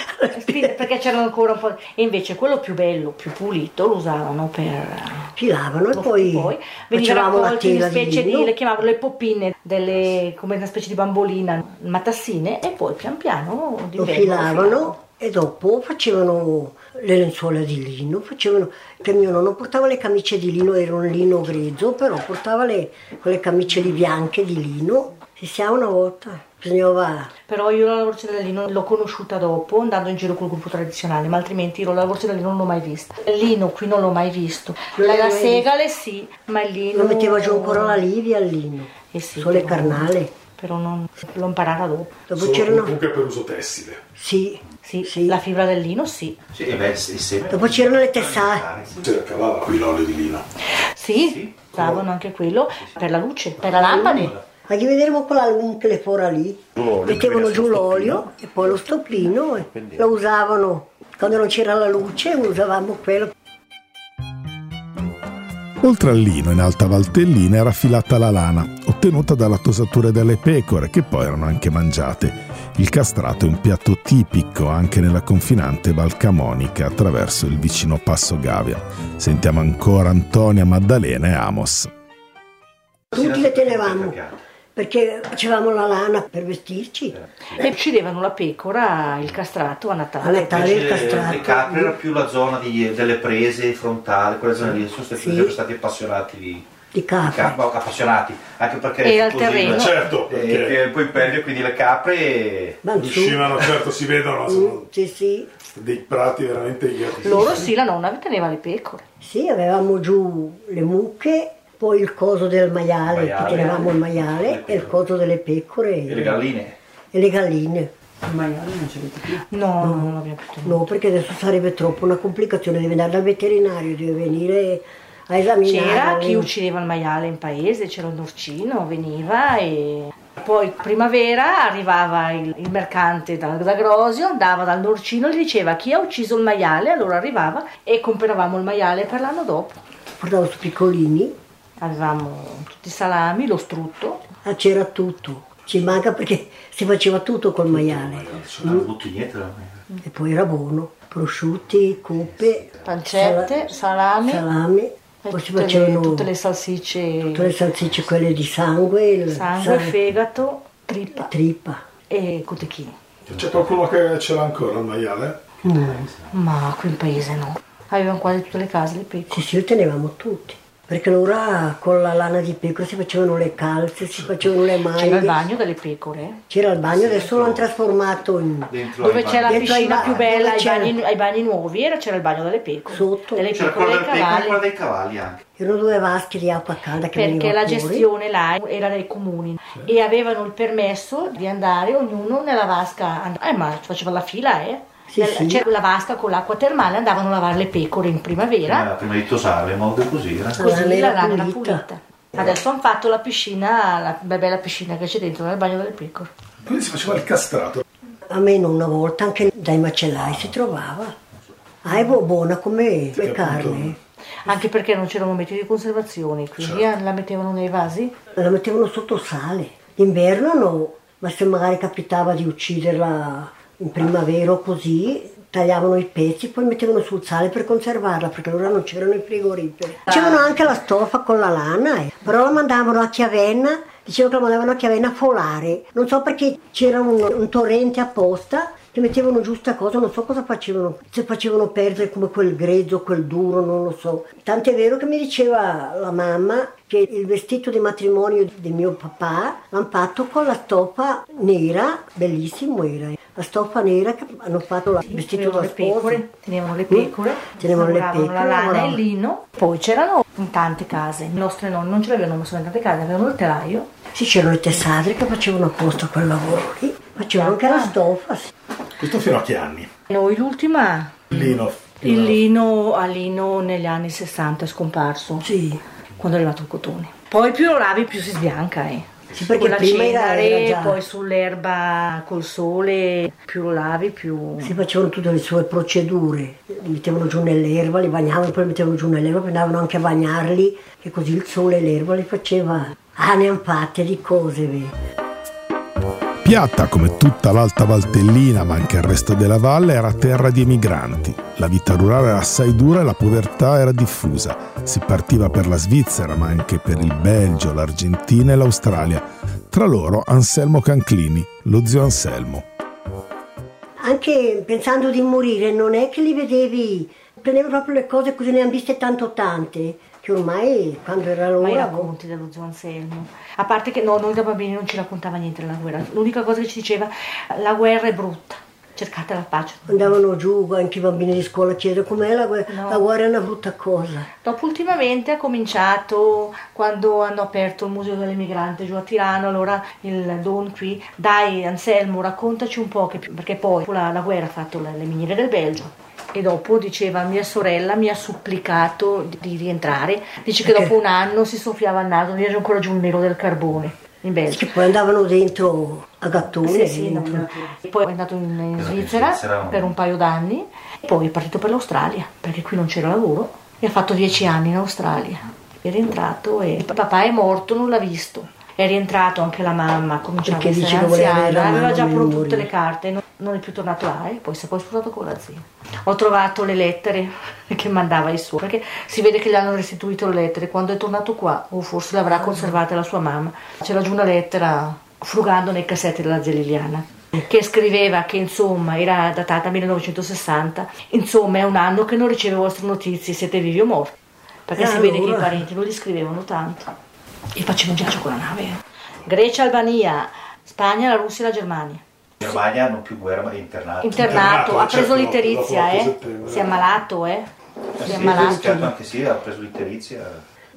perché c'erano ancora un po'. E invece quello più bello, più pulito, lo usavano per. Filavano e Lo- poi, veniva facevamo la raccolto in tela specie di di, lino. le chiamavano le poppine, delle, come una specie di bambolina, matassine, e poi pian piano Lo d'inverno filavano e dopo facevano le lenzuola di lino, facevano, che mio nonno portava le camicie di lino, era un lino grezzo, però portava le, quelle camicie lì bianche di lino. Si sa una volta, bisognava... Però io la lavorazione del lino l'ho conosciuta dopo, andando in giro col gruppo tradizionale, ma altrimenti io la lavorazione del lino non l'ho mai vista. Il lino qui non l'ho mai visto. Non La, l'hai la mai segale sì, ma il lino... Lo metteva giù ancora la Livia al lino, Eh sì, sulle però- carnale. Però non l'ho imparata dopo. Dopo c'erano... per uso tessile. Sì, Sì, sì. la fibra del lino sì. Sì, e beh, il seme. Dopo c'erano le tessate. Cercava qui l'olio di lino. Sì, Sì. usavano anche quello per la luce, per la lampada. Ma che vedremo con la lunga le fora lì, mettevano giù l'olio e poi lo stoppino e lo usavano. Quando non c'era la luce usavamo quello. Oltre al lino, in Alta Valtellina era affilata la lana, ottenuta dalla tosatura delle pecore, che poi erano anche mangiate. Il castrato è un piatto tipico anche nella confinante Val Camonica attraverso il vicino Passo Gavia. Sentiamo ancora Antonia, Maddalena e Amos. Tutti le tenevamo perché facevamo la lana per vestirci. E uccidevano la pecora, il castrato a A Natale. Natale il Invece castrato. le capre era più la zona di- delle prese frontali, quelle zone lì, sono stati, Sì. sempre stati appassionati di, Di di capre. capre, no, appassionati, anche perché E al così, terreno. Certo, e, perché e poi perdi quindi le capre. Van su. uscivano, certo si vedono, Mm, sono sì, sì. dei prati veramente irti. Loro sì, la nonna teneva le pecore. Sì, avevamo giù le mucche, poi il coso del maiale, Maiale. che tenevamo il maiale, e il coso delle pecore E le galline. e le galline. Il maiale non ce l'avete più? No, no, non l'abbiamo più tenuto. No, perché adesso sarebbe troppo una complicazione, deve andare dal veterinario, deve venire a esaminare. C'era chi uccideva il maiale in paese, c'era un norcino, veniva e poi primavera arrivava il, il mercante da, da Grosio, andava dal norcino e gli diceva chi ha ucciso il maiale, allora arrivava e comperavamo il maiale per l'anno dopo. Portavo su piccolini. Avevamo tutti i salami, lo strutto. Ah, c'era tutto. Ci manca perché si faceva tutto col maiale. Non ho avuto niente. E poi era buono. Prosciutti, coppe, pancette, salami. salami. Poi si tutte, facevano le, tutte le salsicce. Tutte le salsicce, quelle di sangue. Il sangue, fegato, trippa. Trippa. E cotechini. C'è qualcuno che ce l'ha ancora il maiale? No. Ma qui in paese no. Avevano quasi tutte le case le pecore. Sì, sì, le tenevamo tutti. Perché allora con la lana di pecora si facevano le calze, si facevano le maglie. C'era il bagno delle pecore. C'era il bagno, adesso l'hanno trasformato in... Dove c'è la piscina più bella ai c'era... bagni, ai bagni nuovi, era, c'era il bagno delle pecore. Sotto. Delle C'era pecore quella e del pecore e quella cavalli. dei cavalli anche. Erano due vasche di acqua calda che Perché la fuori. gestione là era dei comuni sì. E avevano il permesso di andare ognuno nella vasca. Eh, ma faceva la fila, eh. Sì, sì. C'era la vasca con l'acqua termale, andavano a lavare le pecore in primavera. Prima, prima di tosare, in modo così era. Così la lana era pulita. pulita. Adesso hanno fatto la piscina, la bella piscina che c'è dentro nel bagno delle pecore. Quindi si faceva il castrato. A me una volta anche dai macellai si trovava. Ah, è buona come le carne. Anche perché non c'erano metodi di conservazione, quindi certo. La mettevano nei vasi? La mettevano sotto sale. D'inverno no, ma se magari capitava di ucciderla in primavera o così, tagliavano i pezzi, poi mettevano sul sale per conservarla, perché allora non c'erano i frigoriferi. Facevano anche la stoffa con la lana, eh. Però la mandavano a Chiavenna, dicevano che la mandavano a Chiavenna a folare. Non so perché c'era un, un torrente apposta, che mettevano giusta cosa, non so cosa facevano, se facevano perdere come quel grezzo, quel duro, non lo so. Tant'è vero che mi diceva la mamma che il vestito di matrimonio di mio papà l'hanno fatto con la stoffa nera, bellissimo era, la stoffa nera che hanno fatto il vestito da le pecore, tenevano le pecore, mm? tenevano le pecore, la lana e il lino. Poi c'erano in tante case, i nostri nonni non ce l'avevano ma solo in tante case, avevano il telaio. Sì, c'erano le tessadre che facevano apposta quel lavoro lì, facevano anche la stoffa. Sì. Questo fino a che anni? Noi l'ultima... Il lino. Il lino a lino negli anni sessanta è scomparso. Sì. Quando è arrivato il cotone. Poi più lo lavi più si sbianca, eh. Sì, perché con la prima cenere, era, era già... poi sull'erba col sole, più lo lavi più... Si facevano tutte le sue procedure, li mettevano giù nell'erba, li bagnavano, poi li mettevano giù nell'erba, poi andavano anche a bagnarli, che così il sole e l'erba li faceva... Ah, ne hanno fatte di cose, vedi. Piatta, come tutta l'Alta Valtellina, ma anche il resto della valle, era terra di emigranti. La vita rurale era assai dura e la povertà era diffusa. Si partiva per la Svizzera, ma anche per il Belgio, l'Argentina e l'Australia. Tra loro Anselmo Canclini, lo zio Anselmo. Anche pensando di morire, non è che li vedevi, prendevo proprio le cose così, ne hanno viste tanto tante. Che ormai quando era l'ora... Ma i racconti dello zio Anselmo. A parte che no, noi da bambini non ci raccontava niente della guerra. L'unica cosa che ci diceva, la guerra è brutta, cercate la pace. Andavano giù anche i bambini di scuola a chiedere com'è la guerra. No. La guerra è una brutta cosa. Dopo ultimamente ha cominciato, quando hanno aperto il museo dell'emigrante giù a Tirano, allora il Don qui, dai Anselmo raccontaci un po', che, perché poi la, la guerra ha fatto le, le miniere del Belgio. E dopo diceva mia sorella mi ha supplicato di, di rientrare, dice che dopo un anno si soffiava il naso, non era ancora giù il nero del carbone in Belgio. Che poi andavano dentro a gattone. Sì, sì, no, no. Poi è andato in, in Svizzera per un paio d'anni e poi è partito per l'Australia perché qui non c'era lavoro e ha fatto dieci anni in Australia. È rientrato e il papà è morto, non l'ha visto. È rientrato anche la mamma, cominciava a essere anziana, aveva già proprio tutte le carte, non, non è più tornato là e poi si è poi sposato con la zia. Ho trovato le lettere che mandava ai suoi, perché si vede che gli hanno restituito le lettere, quando è tornato qua, o forse le avrà conservate la sua mamma, c'era giù una lettera frugando nei cassetti della zia Liliana, che scriveva che insomma era datata millenovecentosessanta, insomma è un anno che non riceve vostre notizie, siete vivi o morti, perché e si allora... vede che i parenti non gli scrivevano tanto. E faceva un viaggio con la nave. Grecia, Albania, Spagna, la Russia e la Germania. In Germania hanno più guerra, ma è internato. Internato, ha preso certo, l'itterizia, eh. Si è ammalato, eh. Si è ammalato. Certo, anche sì, ha preso l'itterizia.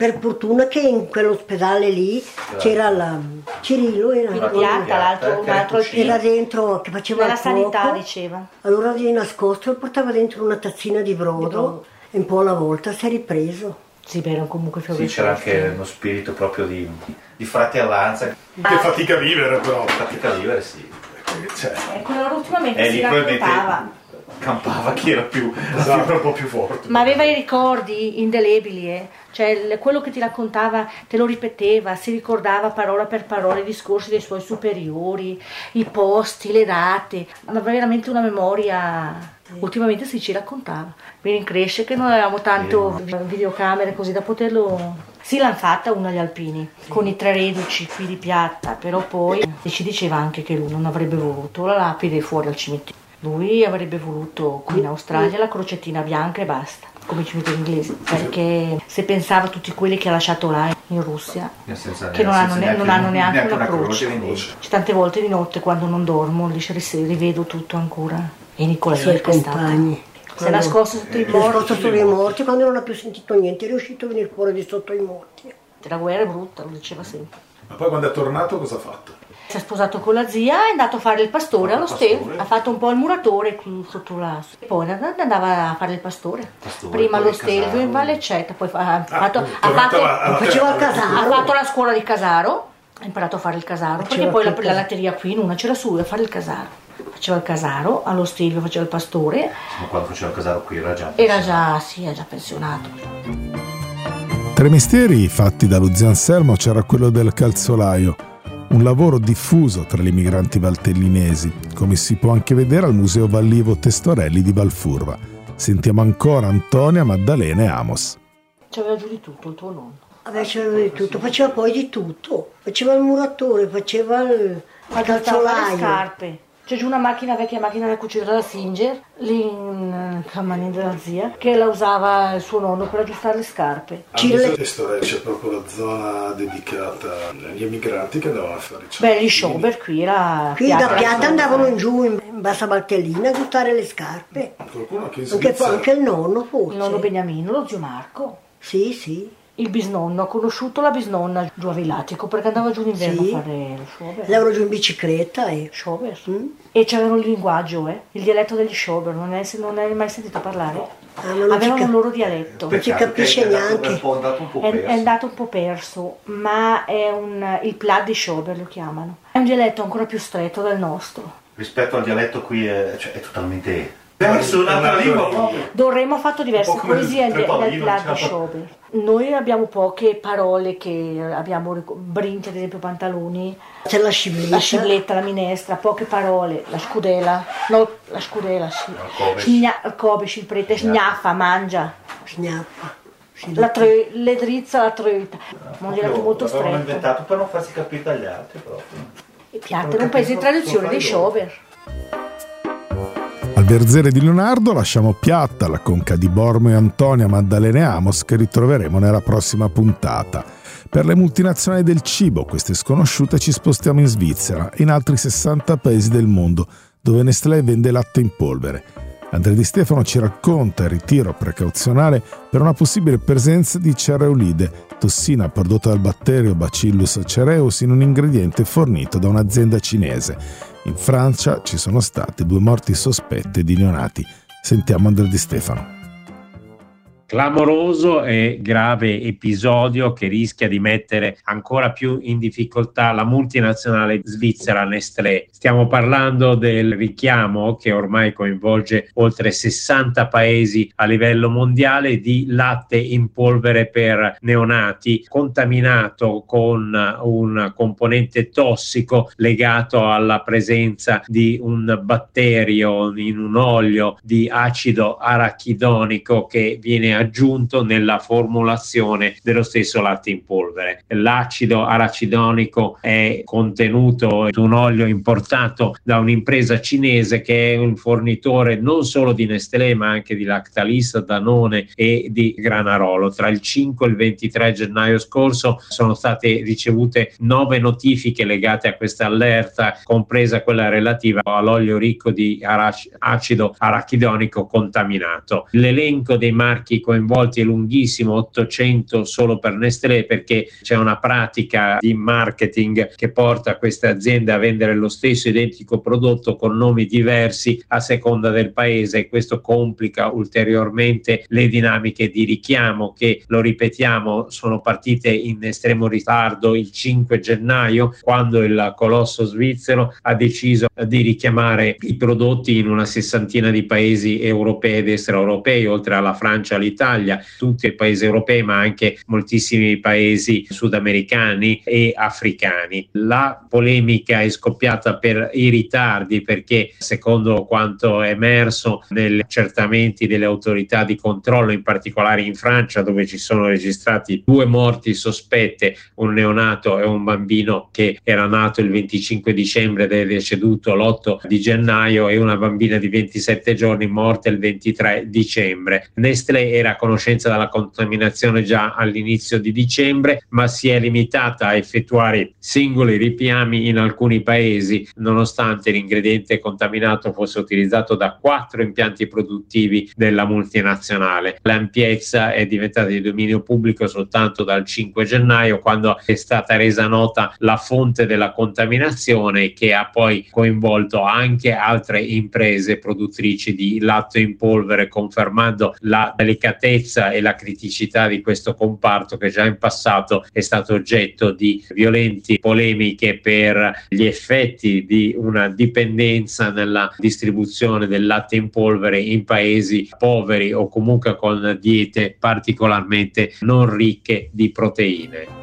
Per fortuna che in quell'ospedale lì c'era la Cirillo, era, la piatta, l'altro, un altro era dentro che faceva la il sanità, fuoco. diceva. Allora di nascosto lo portava dentro una tazzina di brodo e un po' alla volta si è ripreso. Sì, beh, comunque sì, c'era anche uno spirito proprio di, di fratellanza. Che fatica a vivere però. Fatica a vivere, sì. Cioè. Ecco, allora ultimamente eh, si raccontava. Campava chi era più, esatto. Era un po' più forte. Ma aveva i ricordi indelebili, eh? Cioè quello che ti raccontava te lo ripeteva, si ricordava parola per parola i discorsi dei suoi superiori, i posti, le date, aveva veramente una memoria. Ultimamente si ci raccontava. Mi rincresce che non avevamo tanto sì. videocamere così da poterlo. Sì, l'hanno fatta una agli Alpini sì. con i tre reduci qui di piatta, però poi ci diceva anche che lui non avrebbe voluto la lapide fuori al cimitero. Lui avrebbe voluto qui in Australia la crocettina bianca e basta, come i cimiteri inglesi, perché se pensava a tutti quelli che ha lasciato là in Russia, senza, che non hanno, neanche, non hanno neanche, neanche una, una croce. croce tante volte di notte quando non dormo rivedo tutto ancora. E Nicola i suoi compagni si è nascosto sotto i morti, sotto i morti, quando non ha più sentito niente è riuscito a venire fuori di sotto i morti. La guerra è brutta, lo diceva sempre. Ma poi quando è tornato cosa ha fatto? Si è sposato con la zia, è andato a fare il pastore allo Stelvio, ha fatto un po' il muratore qui sotto la... E poi andava a fare il pastore, pastore prima allo Stelvio in Valle Cetta, poi ha, ah, fatto, ha, fatto, alla faceva il Casaro. Ha fatto la scuola di Casaro, ha imparato a fare il Casaro, perché poi la, la latteria qui in una c'era su a fare il Casaro. Faceva il Casaro, allo Stelvio faceva il pastore. Ma quando faceva il Casaro qui era già Era già, sì, era già pensionato. Tra i mestieri fatti dallo zio Anselmo c'era quello del calzolaio, un lavoro diffuso tra gli immigranti valtellinesi, come si può anche vedere al Museo Vallivo Testorelli di Valfurva. Sentiamo ancora Antonia, Maddalena e Amos. C'aveva giù di tutto il tuo nonno. Vabbè, c'aveva di tutto, faceva poi di tutto. Faceva il muratore, faceva il, il calzolaio. Le scarpe. C'è giù una macchina, vecchia macchina da cucire da Singer, lì in Cammania della zia, che la usava il suo nonno per aggiustare le scarpe. A Museo Testorelli c'è proprio la zona dedicata agli emigranti che andavano a fare ciò. Beh, gli Schober qui era... Qui da Piatta andavano in giù in Bassa Valtellina a aggiustare le scarpe. Qualcuno anche in Svizzera. Anche, anche il nonno forse. Il nonno Beniamino, lo zio Marco. Sì, sì. Il bisnonno, ho conosciuto la bisnonna giù a Villatico perché andava giù in inverno sì. a fare lo Schober. Loro giù in bicicletta e... Schober. Mm. E c'avevano il linguaggio, eh? Il dialetto degli Schober, non hai, non hai mai sentito parlare? Ah, avevano cap- il loro dialetto. Non si capisce neanche. È andato un po' perso. È, è andato un po' perso, ma è un, il Plat di Schober lo chiamano. È un dialetto ancora più stretto del nostro. Rispetto al dialetto qui è, cioè, è totalmente... Perso un'altra lingua proprio. Don Remo ha fatto diverse poesie del Plat di Schober. Noi abbiamo poche parole che abbiamo, Brinti ad esempio pantaloni, c'è la scibletta, la scibletta, la minestra, poche parole, la scudela, no, la scudela, sì. Il cobesh, il prete, sgnaffa, mangia. Sgnaffa. Sì, la tre, le drizza, la treta. Un dialetto molto stretto. L'hanno inventato per non farsi capire dagli altri proprio. E Piatta era un paese di tradizione dei Schober. Al Verzere di Leonardo lasciamo Piatta, la conca di Bormo e Antonia, Maddalena e Amos, che ritroveremo nella prossima puntata. Per le multinazionali del cibo, queste sconosciute, ci spostiamo in Svizzera e in altri sessanta paesi del mondo, dove Nestlé vende latte in polvere. Andrea Di Stefano ci racconta il ritiro precauzionale per una possibile presenza di cereulide, tossina prodotta dal batterio Bacillus cereus in un ingrediente fornito da un'azienda cinese. In Francia ci sono state due morti sospette di neonati. Sentiamo Andrea Di Stefano. Clamoroso e grave episodio che rischia di mettere ancora più in difficoltà la multinazionale svizzera Nestlé. Stiamo parlando del richiamo che ormai coinvolge oltre sessanta paesi a livello mondiale di latte in polvere per neonati contaminato con un componente tossico legato alla presenza di un batterio in un olio di acido arachidonico che viene aggiunto nella formulazione dello stesso latte in polvere. L'acido aracidonico è contenuto in un olio importato da un'impresa cinese che è un fornitore non solo di Nestlé ma anche di Lactalis, Danone e di Granarolo. Tra il cinque e il ventitré gennaio scorso sono state ricevute nove notifiche legate a questa allerta, compresa quella relativa all'olio ricco di arac- acido arachidonico contaminato. L'elenco dei marchi coinvolti è lunghissimo, ottocento solo per Nestlé, perché c'è una pratica di marketing che porta queste aziende a vendere lo stesso identico prodotto con nomi diversi a seconda del paese, e questo complica ulteriormente le dinamiche di richiamo che, lo ripetiamo, sono partite in estremo ritardo il cinque gennaio, quando il colosso svizzero ha deciso di richiamare i prodotti in una sessantina di paesi europei ed extraeuropei, oltre alla Francia, all'Italia, tutti i paesi europei, ma anche moltissimi paesi sudamericani e africani. La polemica è scoppiata per i ritardi, perché secondo quanto è emerso negli accertamenti delle autorità di controllo, in particolare in Francia, dove ci sono registrati due morti sospette, un neonato e un bambino che era nato il venticinque dicembre ed è deceduto l'otto di gennaio, e una bambina di ventisette giorni morta il ventitré dicembre. Nestlé era a conoscenza della contaminazione già all'inizio di dicembre, ma si è limitata a effettuare singoli ripiami in alcuni paesi, nonostante l'ingrediente contaminato fosse utilizzato da quattro impianti produttivi della multinazionale. L'ampiezza è diventata di dominio pubblico soltanto dal cinque gennaio, quando è stata resa nota la fonte della contaminazione, che ha poi coinvolto anche altre imprese produttrici di latte in polvere, confermando la delicatezza e la criticità di questo comparto, che già in passato è stato oggetto di violenti polemiche per gli effetti di una dipendenza nella distribuzione del latte in polvere in paesi poveri o comunque con diete particolarmente non ricche di proteine.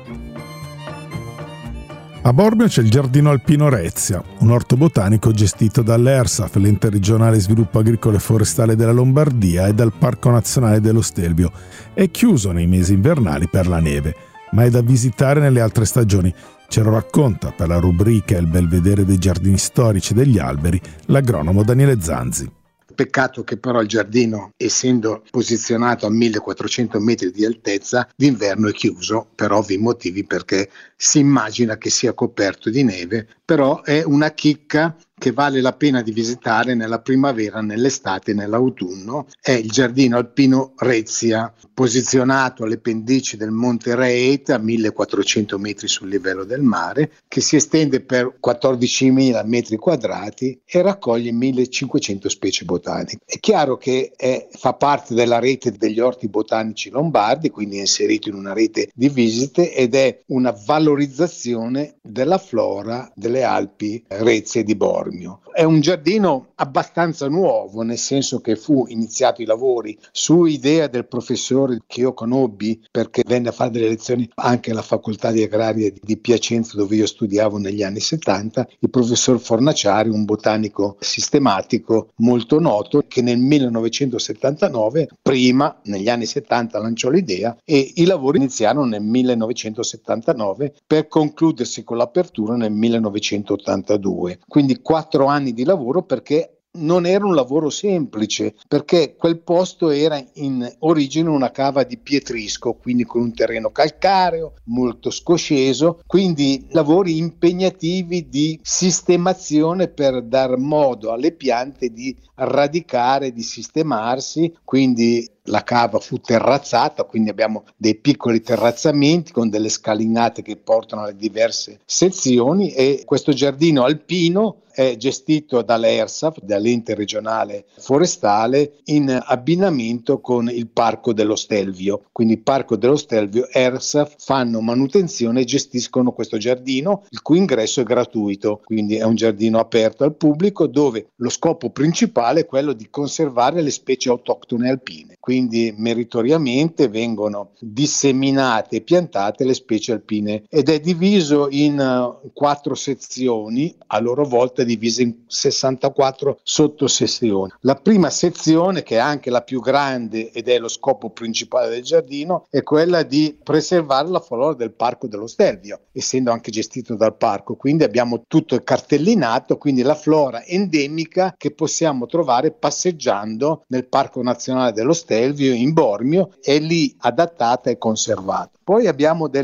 A Bormio c'è il Giardino Alpino Rezia, un orto botanico gestito dall'ERSAF, l'Ente Regionale Sviluppo Agricolo e Forestale della Lombardia, e dal Parco Nazionale dello Stelvio. È chiuso nei mesi invernali per la neve, ma è da visitare nelle altre stagioni. Ce lo racconta, per la rubrica Il belvedere dei giardini storici degli alberi, l'agronomo Daniele Zanzi. Peccato che però il giardino, essendo posizionato a millequattrocento metri di altezza, d'inverno è chiuso per ovvi motivi, perché si immagina che sia coperto di neve, però è una chicca che vale la pena di visitare nella primavera, nell'estate e nell'autunno. È il Giardino Alpino Rezia, posizionato alle pendici del Monte Reet a millequattrocento metri sul livello del mare, che si estende per quattordicimila metri quadrati e raccoglie millecinquecento specie botaniche. È chiaro che è, fa parte della rete degli orti botanici lombardi, quindi è inserito in una rete di visite, ed è una valorizzazione della flora delle Alpi Rezie di Bormio. È un giardino abbastanza nuovo, nel senso che fu iniziato i lavori su idea del professore che io conobbi, perché venne a fare delle lezioni anche alla facoltà di agraria di Piacenza, dove io studiavo negli anni settanta, il professor Fornaciari, un botanico sistematico molto noto, che nel millenovecentosettantanove, prima negli anni settanta, lanciò l'idea, e i lavori iniziarono nel millenovecentosettantanove per concludersi con l'apertura nel millenovecentottantadue. Quindi quattro anni di lavoro, perché non era un lavoro semplice, perché quel posto era in origine una cava di pietrisco, quindi con un terreno calcareo molto scosceso, quindi lavori impegnativi di sistemazione per dar modo alle piante di radicare, di sistemarsi. Quindi la cava fu terrazzata, quindi abbiamo dei piccoli terrazzamenti con delle scalinate che portano alle diverse sezioni, e questo giardino alpino è gestito dall'ERSAF, dall'Ente Regionale Forestale, in abbinamento con il Parco dello Stelvio. Quindi il Parco dello Stelvio, ERSAF fanno manutenzione e gestiscono questo giardino, il cui ingresso è gratuito, quindi è un giardino aperto al pubblico, dove lo scopo principale è quello di conservare le specie autoctone alpine. Quindi meritoriamente vengono disseminate e piantate le specie alpine, ed è diviso in uh, quattro sezioni, a loro volta divise in sessantaquattro sottosezioni. La prima sezione, che è anche la più grande ed è lo scopo principale del giardino, è quella di preservare la flora del Parco dello Stelvio, essendo anche gestito dal parco. Quindi abbiamo tutto il cartellinato, quindi la flora endemica che possiamo trovare passeggiando nel Parco Nazionale dello Stelvio in Bormio, è lì adattata e conservata. Poi abbiamo delle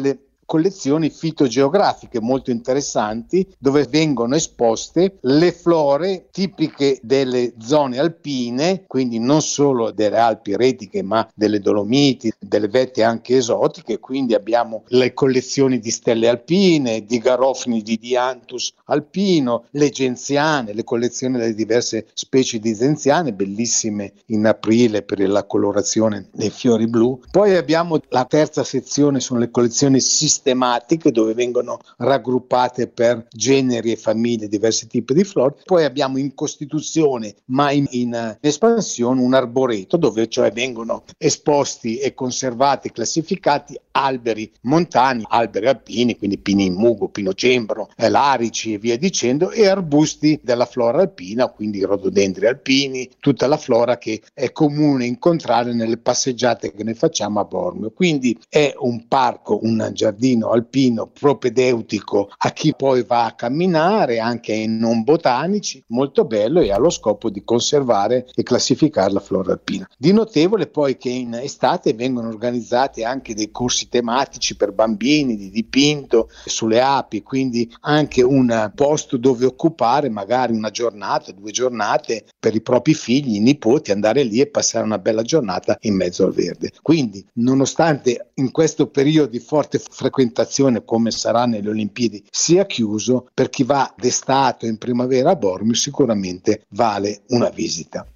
collezioni fitogeografiche molto interessanti dove vengono esposte le flore tipiche delle zone alpine, quindi non solo delle Alpi retiche ma delle Dolomiti, delle vette anche esotiche. Quindi abbiamo le collezioni di stelle alpine, di garofani di Dianthus alpino, le genziane, le collezioni delle diverse specie di genziane, bellissime in aprile per la colorazione dei fiori blu. Poi abbiamo la terza sezione, sono le collezioni sistematiche dove vengono raggruppate per generi e famiglie diversi tipi di flore. Poi abbiamo in costituzione ma in, in espansione un arboreto dove cioè vengono esposti e conservati, classificati alberi montani, alberi alpini, quindi pini in mugo, pino cembro, larici e via dicendo, e arbusti della flora alpina, quindi rododendri alpini, tutta la flora che è comune incontrare nelle passeggiate che noi facciamo a Bormio. Quindi è un parco, un giardino alpino propedeutico a chi poi va a camminare, anche ai non botanici, molto bello, e ha lo scopo di conservare e classificare la flora alpina. Di notevole poi che in estate vengono organizzati anche dei corsi tematici per bambini di dipinto sulle api, quindi anche un posto dove occupare magari una giornata, due giornate per i propri figli, i nipoti, andare lì e passare una bella giornata in mezzo al verde. Quindi, nonostante in questo periodo di forte frequentazione, come sarà nelle Olimpiadi, sia chiuso, per chi va d'estate o in primavera a Bormio sicuramente vale una visita.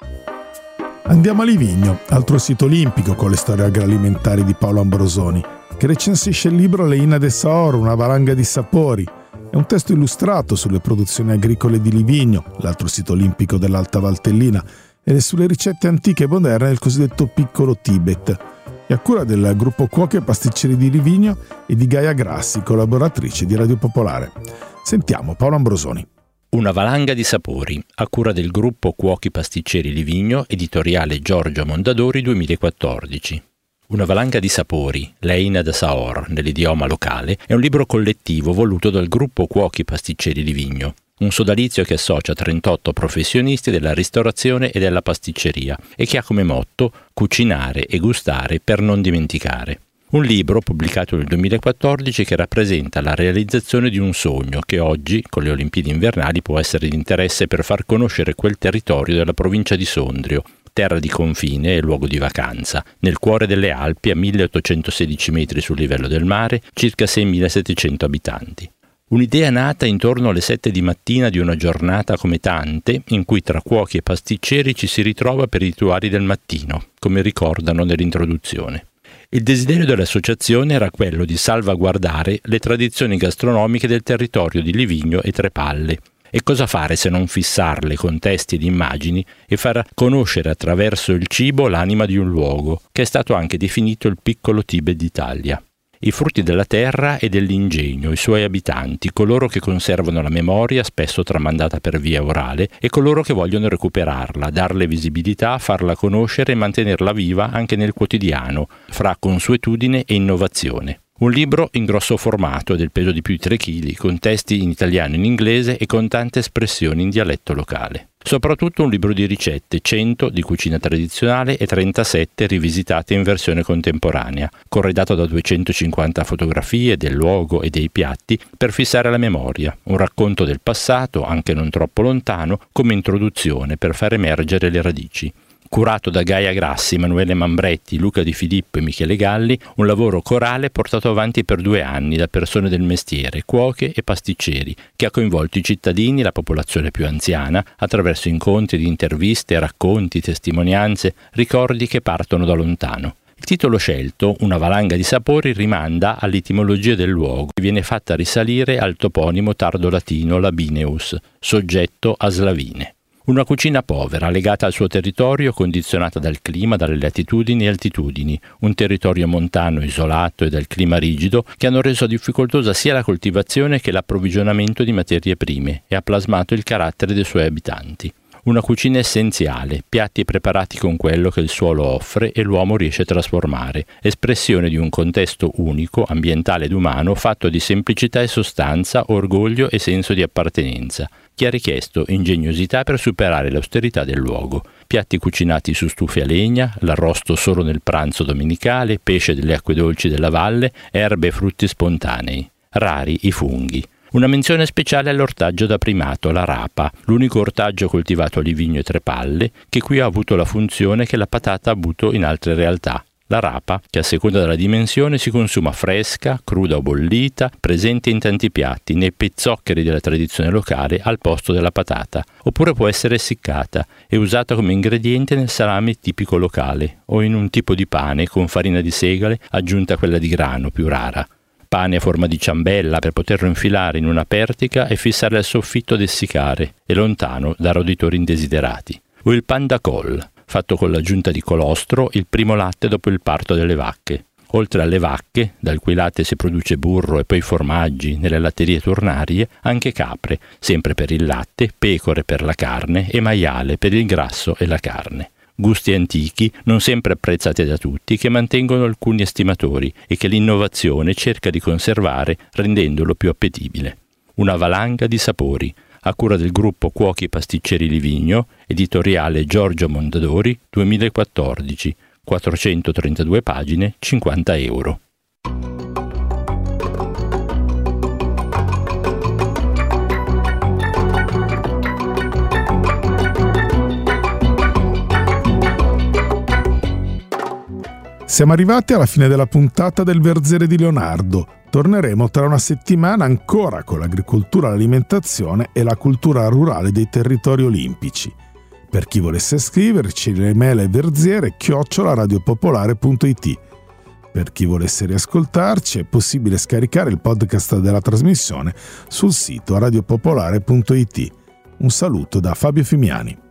Andiamo a Livigno, altro sito olimpico con le storie agroalimentari di Paolo Ambrosoni, che recensisce il libro Leina de Saor, una valanga di sapori. È un testo illustrato sulle produzioni agricole di Livigno, l'altro sito olimpico dell'Alta Valtellina, e sulle ricette antiche e moderne del cosiddetto piccolo Tibet. È a cura del gruppo Cuochi e Pasticceri di Livigno e di Gaia Grassi, collaboratrice di Radio Popolare. Sentiamo Paolo Ambrosoni. Una valanga di sapori, a cura del gruppo Cuochi Pasticceri Livigno, editoriale Giorgio Mondadori duemilaquattordici. Una valanga di sapori, Leina de Saor, nell'idioma locale, è un libro collettivo voluto dal gruppo Cuochi Pasticceri Livigno, un sodalizio che associa trentotto professionisti della ristorazione e della pasticceria e che ha come motto cucinare e gustare per non dimenticare. Un libro pubblicato nel duemilaquattordici che rappresenta la realizzazione di un sogno che oggi, con le Olimpiadi invernali, può essere di interesse per far conoscere quel territorio della provincia di Sondrio, terra di confine e luogo di vacanza, nel cuore delle Alpi a milleottocentosedici metri sul livello del mare, circa seimilasettecento abitanti. Un'idea nata intorno alle sette di mattina di una giornata come tante, in cui tra cuochi e pasticceri ci si ritrova per i rituali del mattino, come ricordano nell'introduzione. Il desiderio dell'associazione era quello di salvaguardare le tradizioni gastronomiche del territorio di Livigno e Trepalle. E cosa fare se non fissarle con testi ed immagini e far conoscere attraverso il cibo l'anima di un luogo, che è stato anche definito il piccolo Tibet d'Italia. I frutti della terra e dell'ingegno, i suoi abitanti, coloro che conservano la memoria, spesso tramandata per via orale, e coloro che vogliono recuperarla, darle visibilità, farla conoscere e mantenerla viva anche nel quotidiano, fra consuetudine e innovazione. Un libro in grosso formato, del peso di più di tre chili, con testi in italiano e in inglese e con tante espressioni in dialetto locale. Soprattutto un libro di ricette, cento di cucina tradizionale e trentasette rivisitate in versione contemporanea, corredato da duecentocinquanta fotografie del luogo e dei piatti per fissare la memoria, un racconto del passato, anche non troppo lontano, come introduzione per far emergere le radici. Curato da Gaia Grassi, Emanuele Mambretti, Luca Di Filippo e Michele Galli, un lavoro corale portato avanti per due anni da persone del mestiere, cuoche e pasticceri, che ha coinvolto i cittadini, la popolazione più anziana, attraverso incontri di interviste, racconti, testimonianze, ricordi che partono da lontano. Il titolo scelto, Una valanga di sapori, rimanda all'etimologia del luogo e viene fatta risalire al toponimo tardo-latino Labineus, soggetto a slavine. Una cucina povera, legata al suo territorio, condizionata dal clima, dalle latitudini e altitudini, un territorio montano isolato e dal clima rigido che hanno reso difficoltosa sia la coltivazione che l'approvvigionamento di materie prime e ha plasmato il carattere dei suoi abitanti. Una cucina essenziale, piatti preparati con quello che il suolo offre e l'uomo riesce a trasformare, espressione di un contesto unico, ambientale ed umano, fatto di semplicità e sostanza, orgoglio e senso di appartenenza, che ha richiesto ingegnosità per superare l'austerità del luogo. Piatti cucinati su stufe a legna, l'arrosto solo nel pranzo domenicale, pesce delle acque dolci della valle, erbe e frutti spontanei. Rari i funghi. Una menzione speciale all'ortaggio da primato, la rapa, l'unico ortaggio coltivato a Livigno e Trepalle, che qui ha avuto la funzione che la patata ha avuto in altre realtà. La rapa, che a seconda della dimensione si consuma fresca, cruda o bollita, presente in tanti piatti, nei pizzoccheri della tradizione locale al posto della patata, oppure può essere essiccata e usata come ingrediente nel salame tipico locale o in un tipo di pane con farina di segale aggiunta a quella di grano, più rara. Pane a forma di ciambella per poterlo infilare in una pertica e fissare al soffitto ad essiccare e lontano da roditori indesiderati. O il pan da col, fatto con l'aggiunta di colostro, il primo latte dopo il parto delle vacche. Oltre alle vacche, dal cui latte si produce burro e poi formaggi nelle latterie tornarie, anche capre, sempre per il latte, pecore per la carne e maiale per il grasso e la carne. Gusti antichi, non sempre apprezzati da tutti, che mantengono alcuni estimatori e che l'innovazione cerca di conservare rendendolo più appetibile. Una valanga di sapori, a cura del gruppo Cuochi Pasticceri Livigno, editoriale Giorgio Mondadori, duemilaquattordici, quattrocentotrentadue pagine, cinquanta euro. Siamo arrivati alla fine della puntata del Verzere di Leonardo. Torneremo tra una settimana ancora con l'agricoltura, l'alimentazione e la cultura rurale dei territori olimpici. Per chi volesse scriverci, l'email è verziere chiocciola radiopopolare punto it. Per chi volesse riascoltarci è possibile scaricare il podcast della trasmissione sul sito radiopopolare punto it. Un saluto da Fabio Fimiani.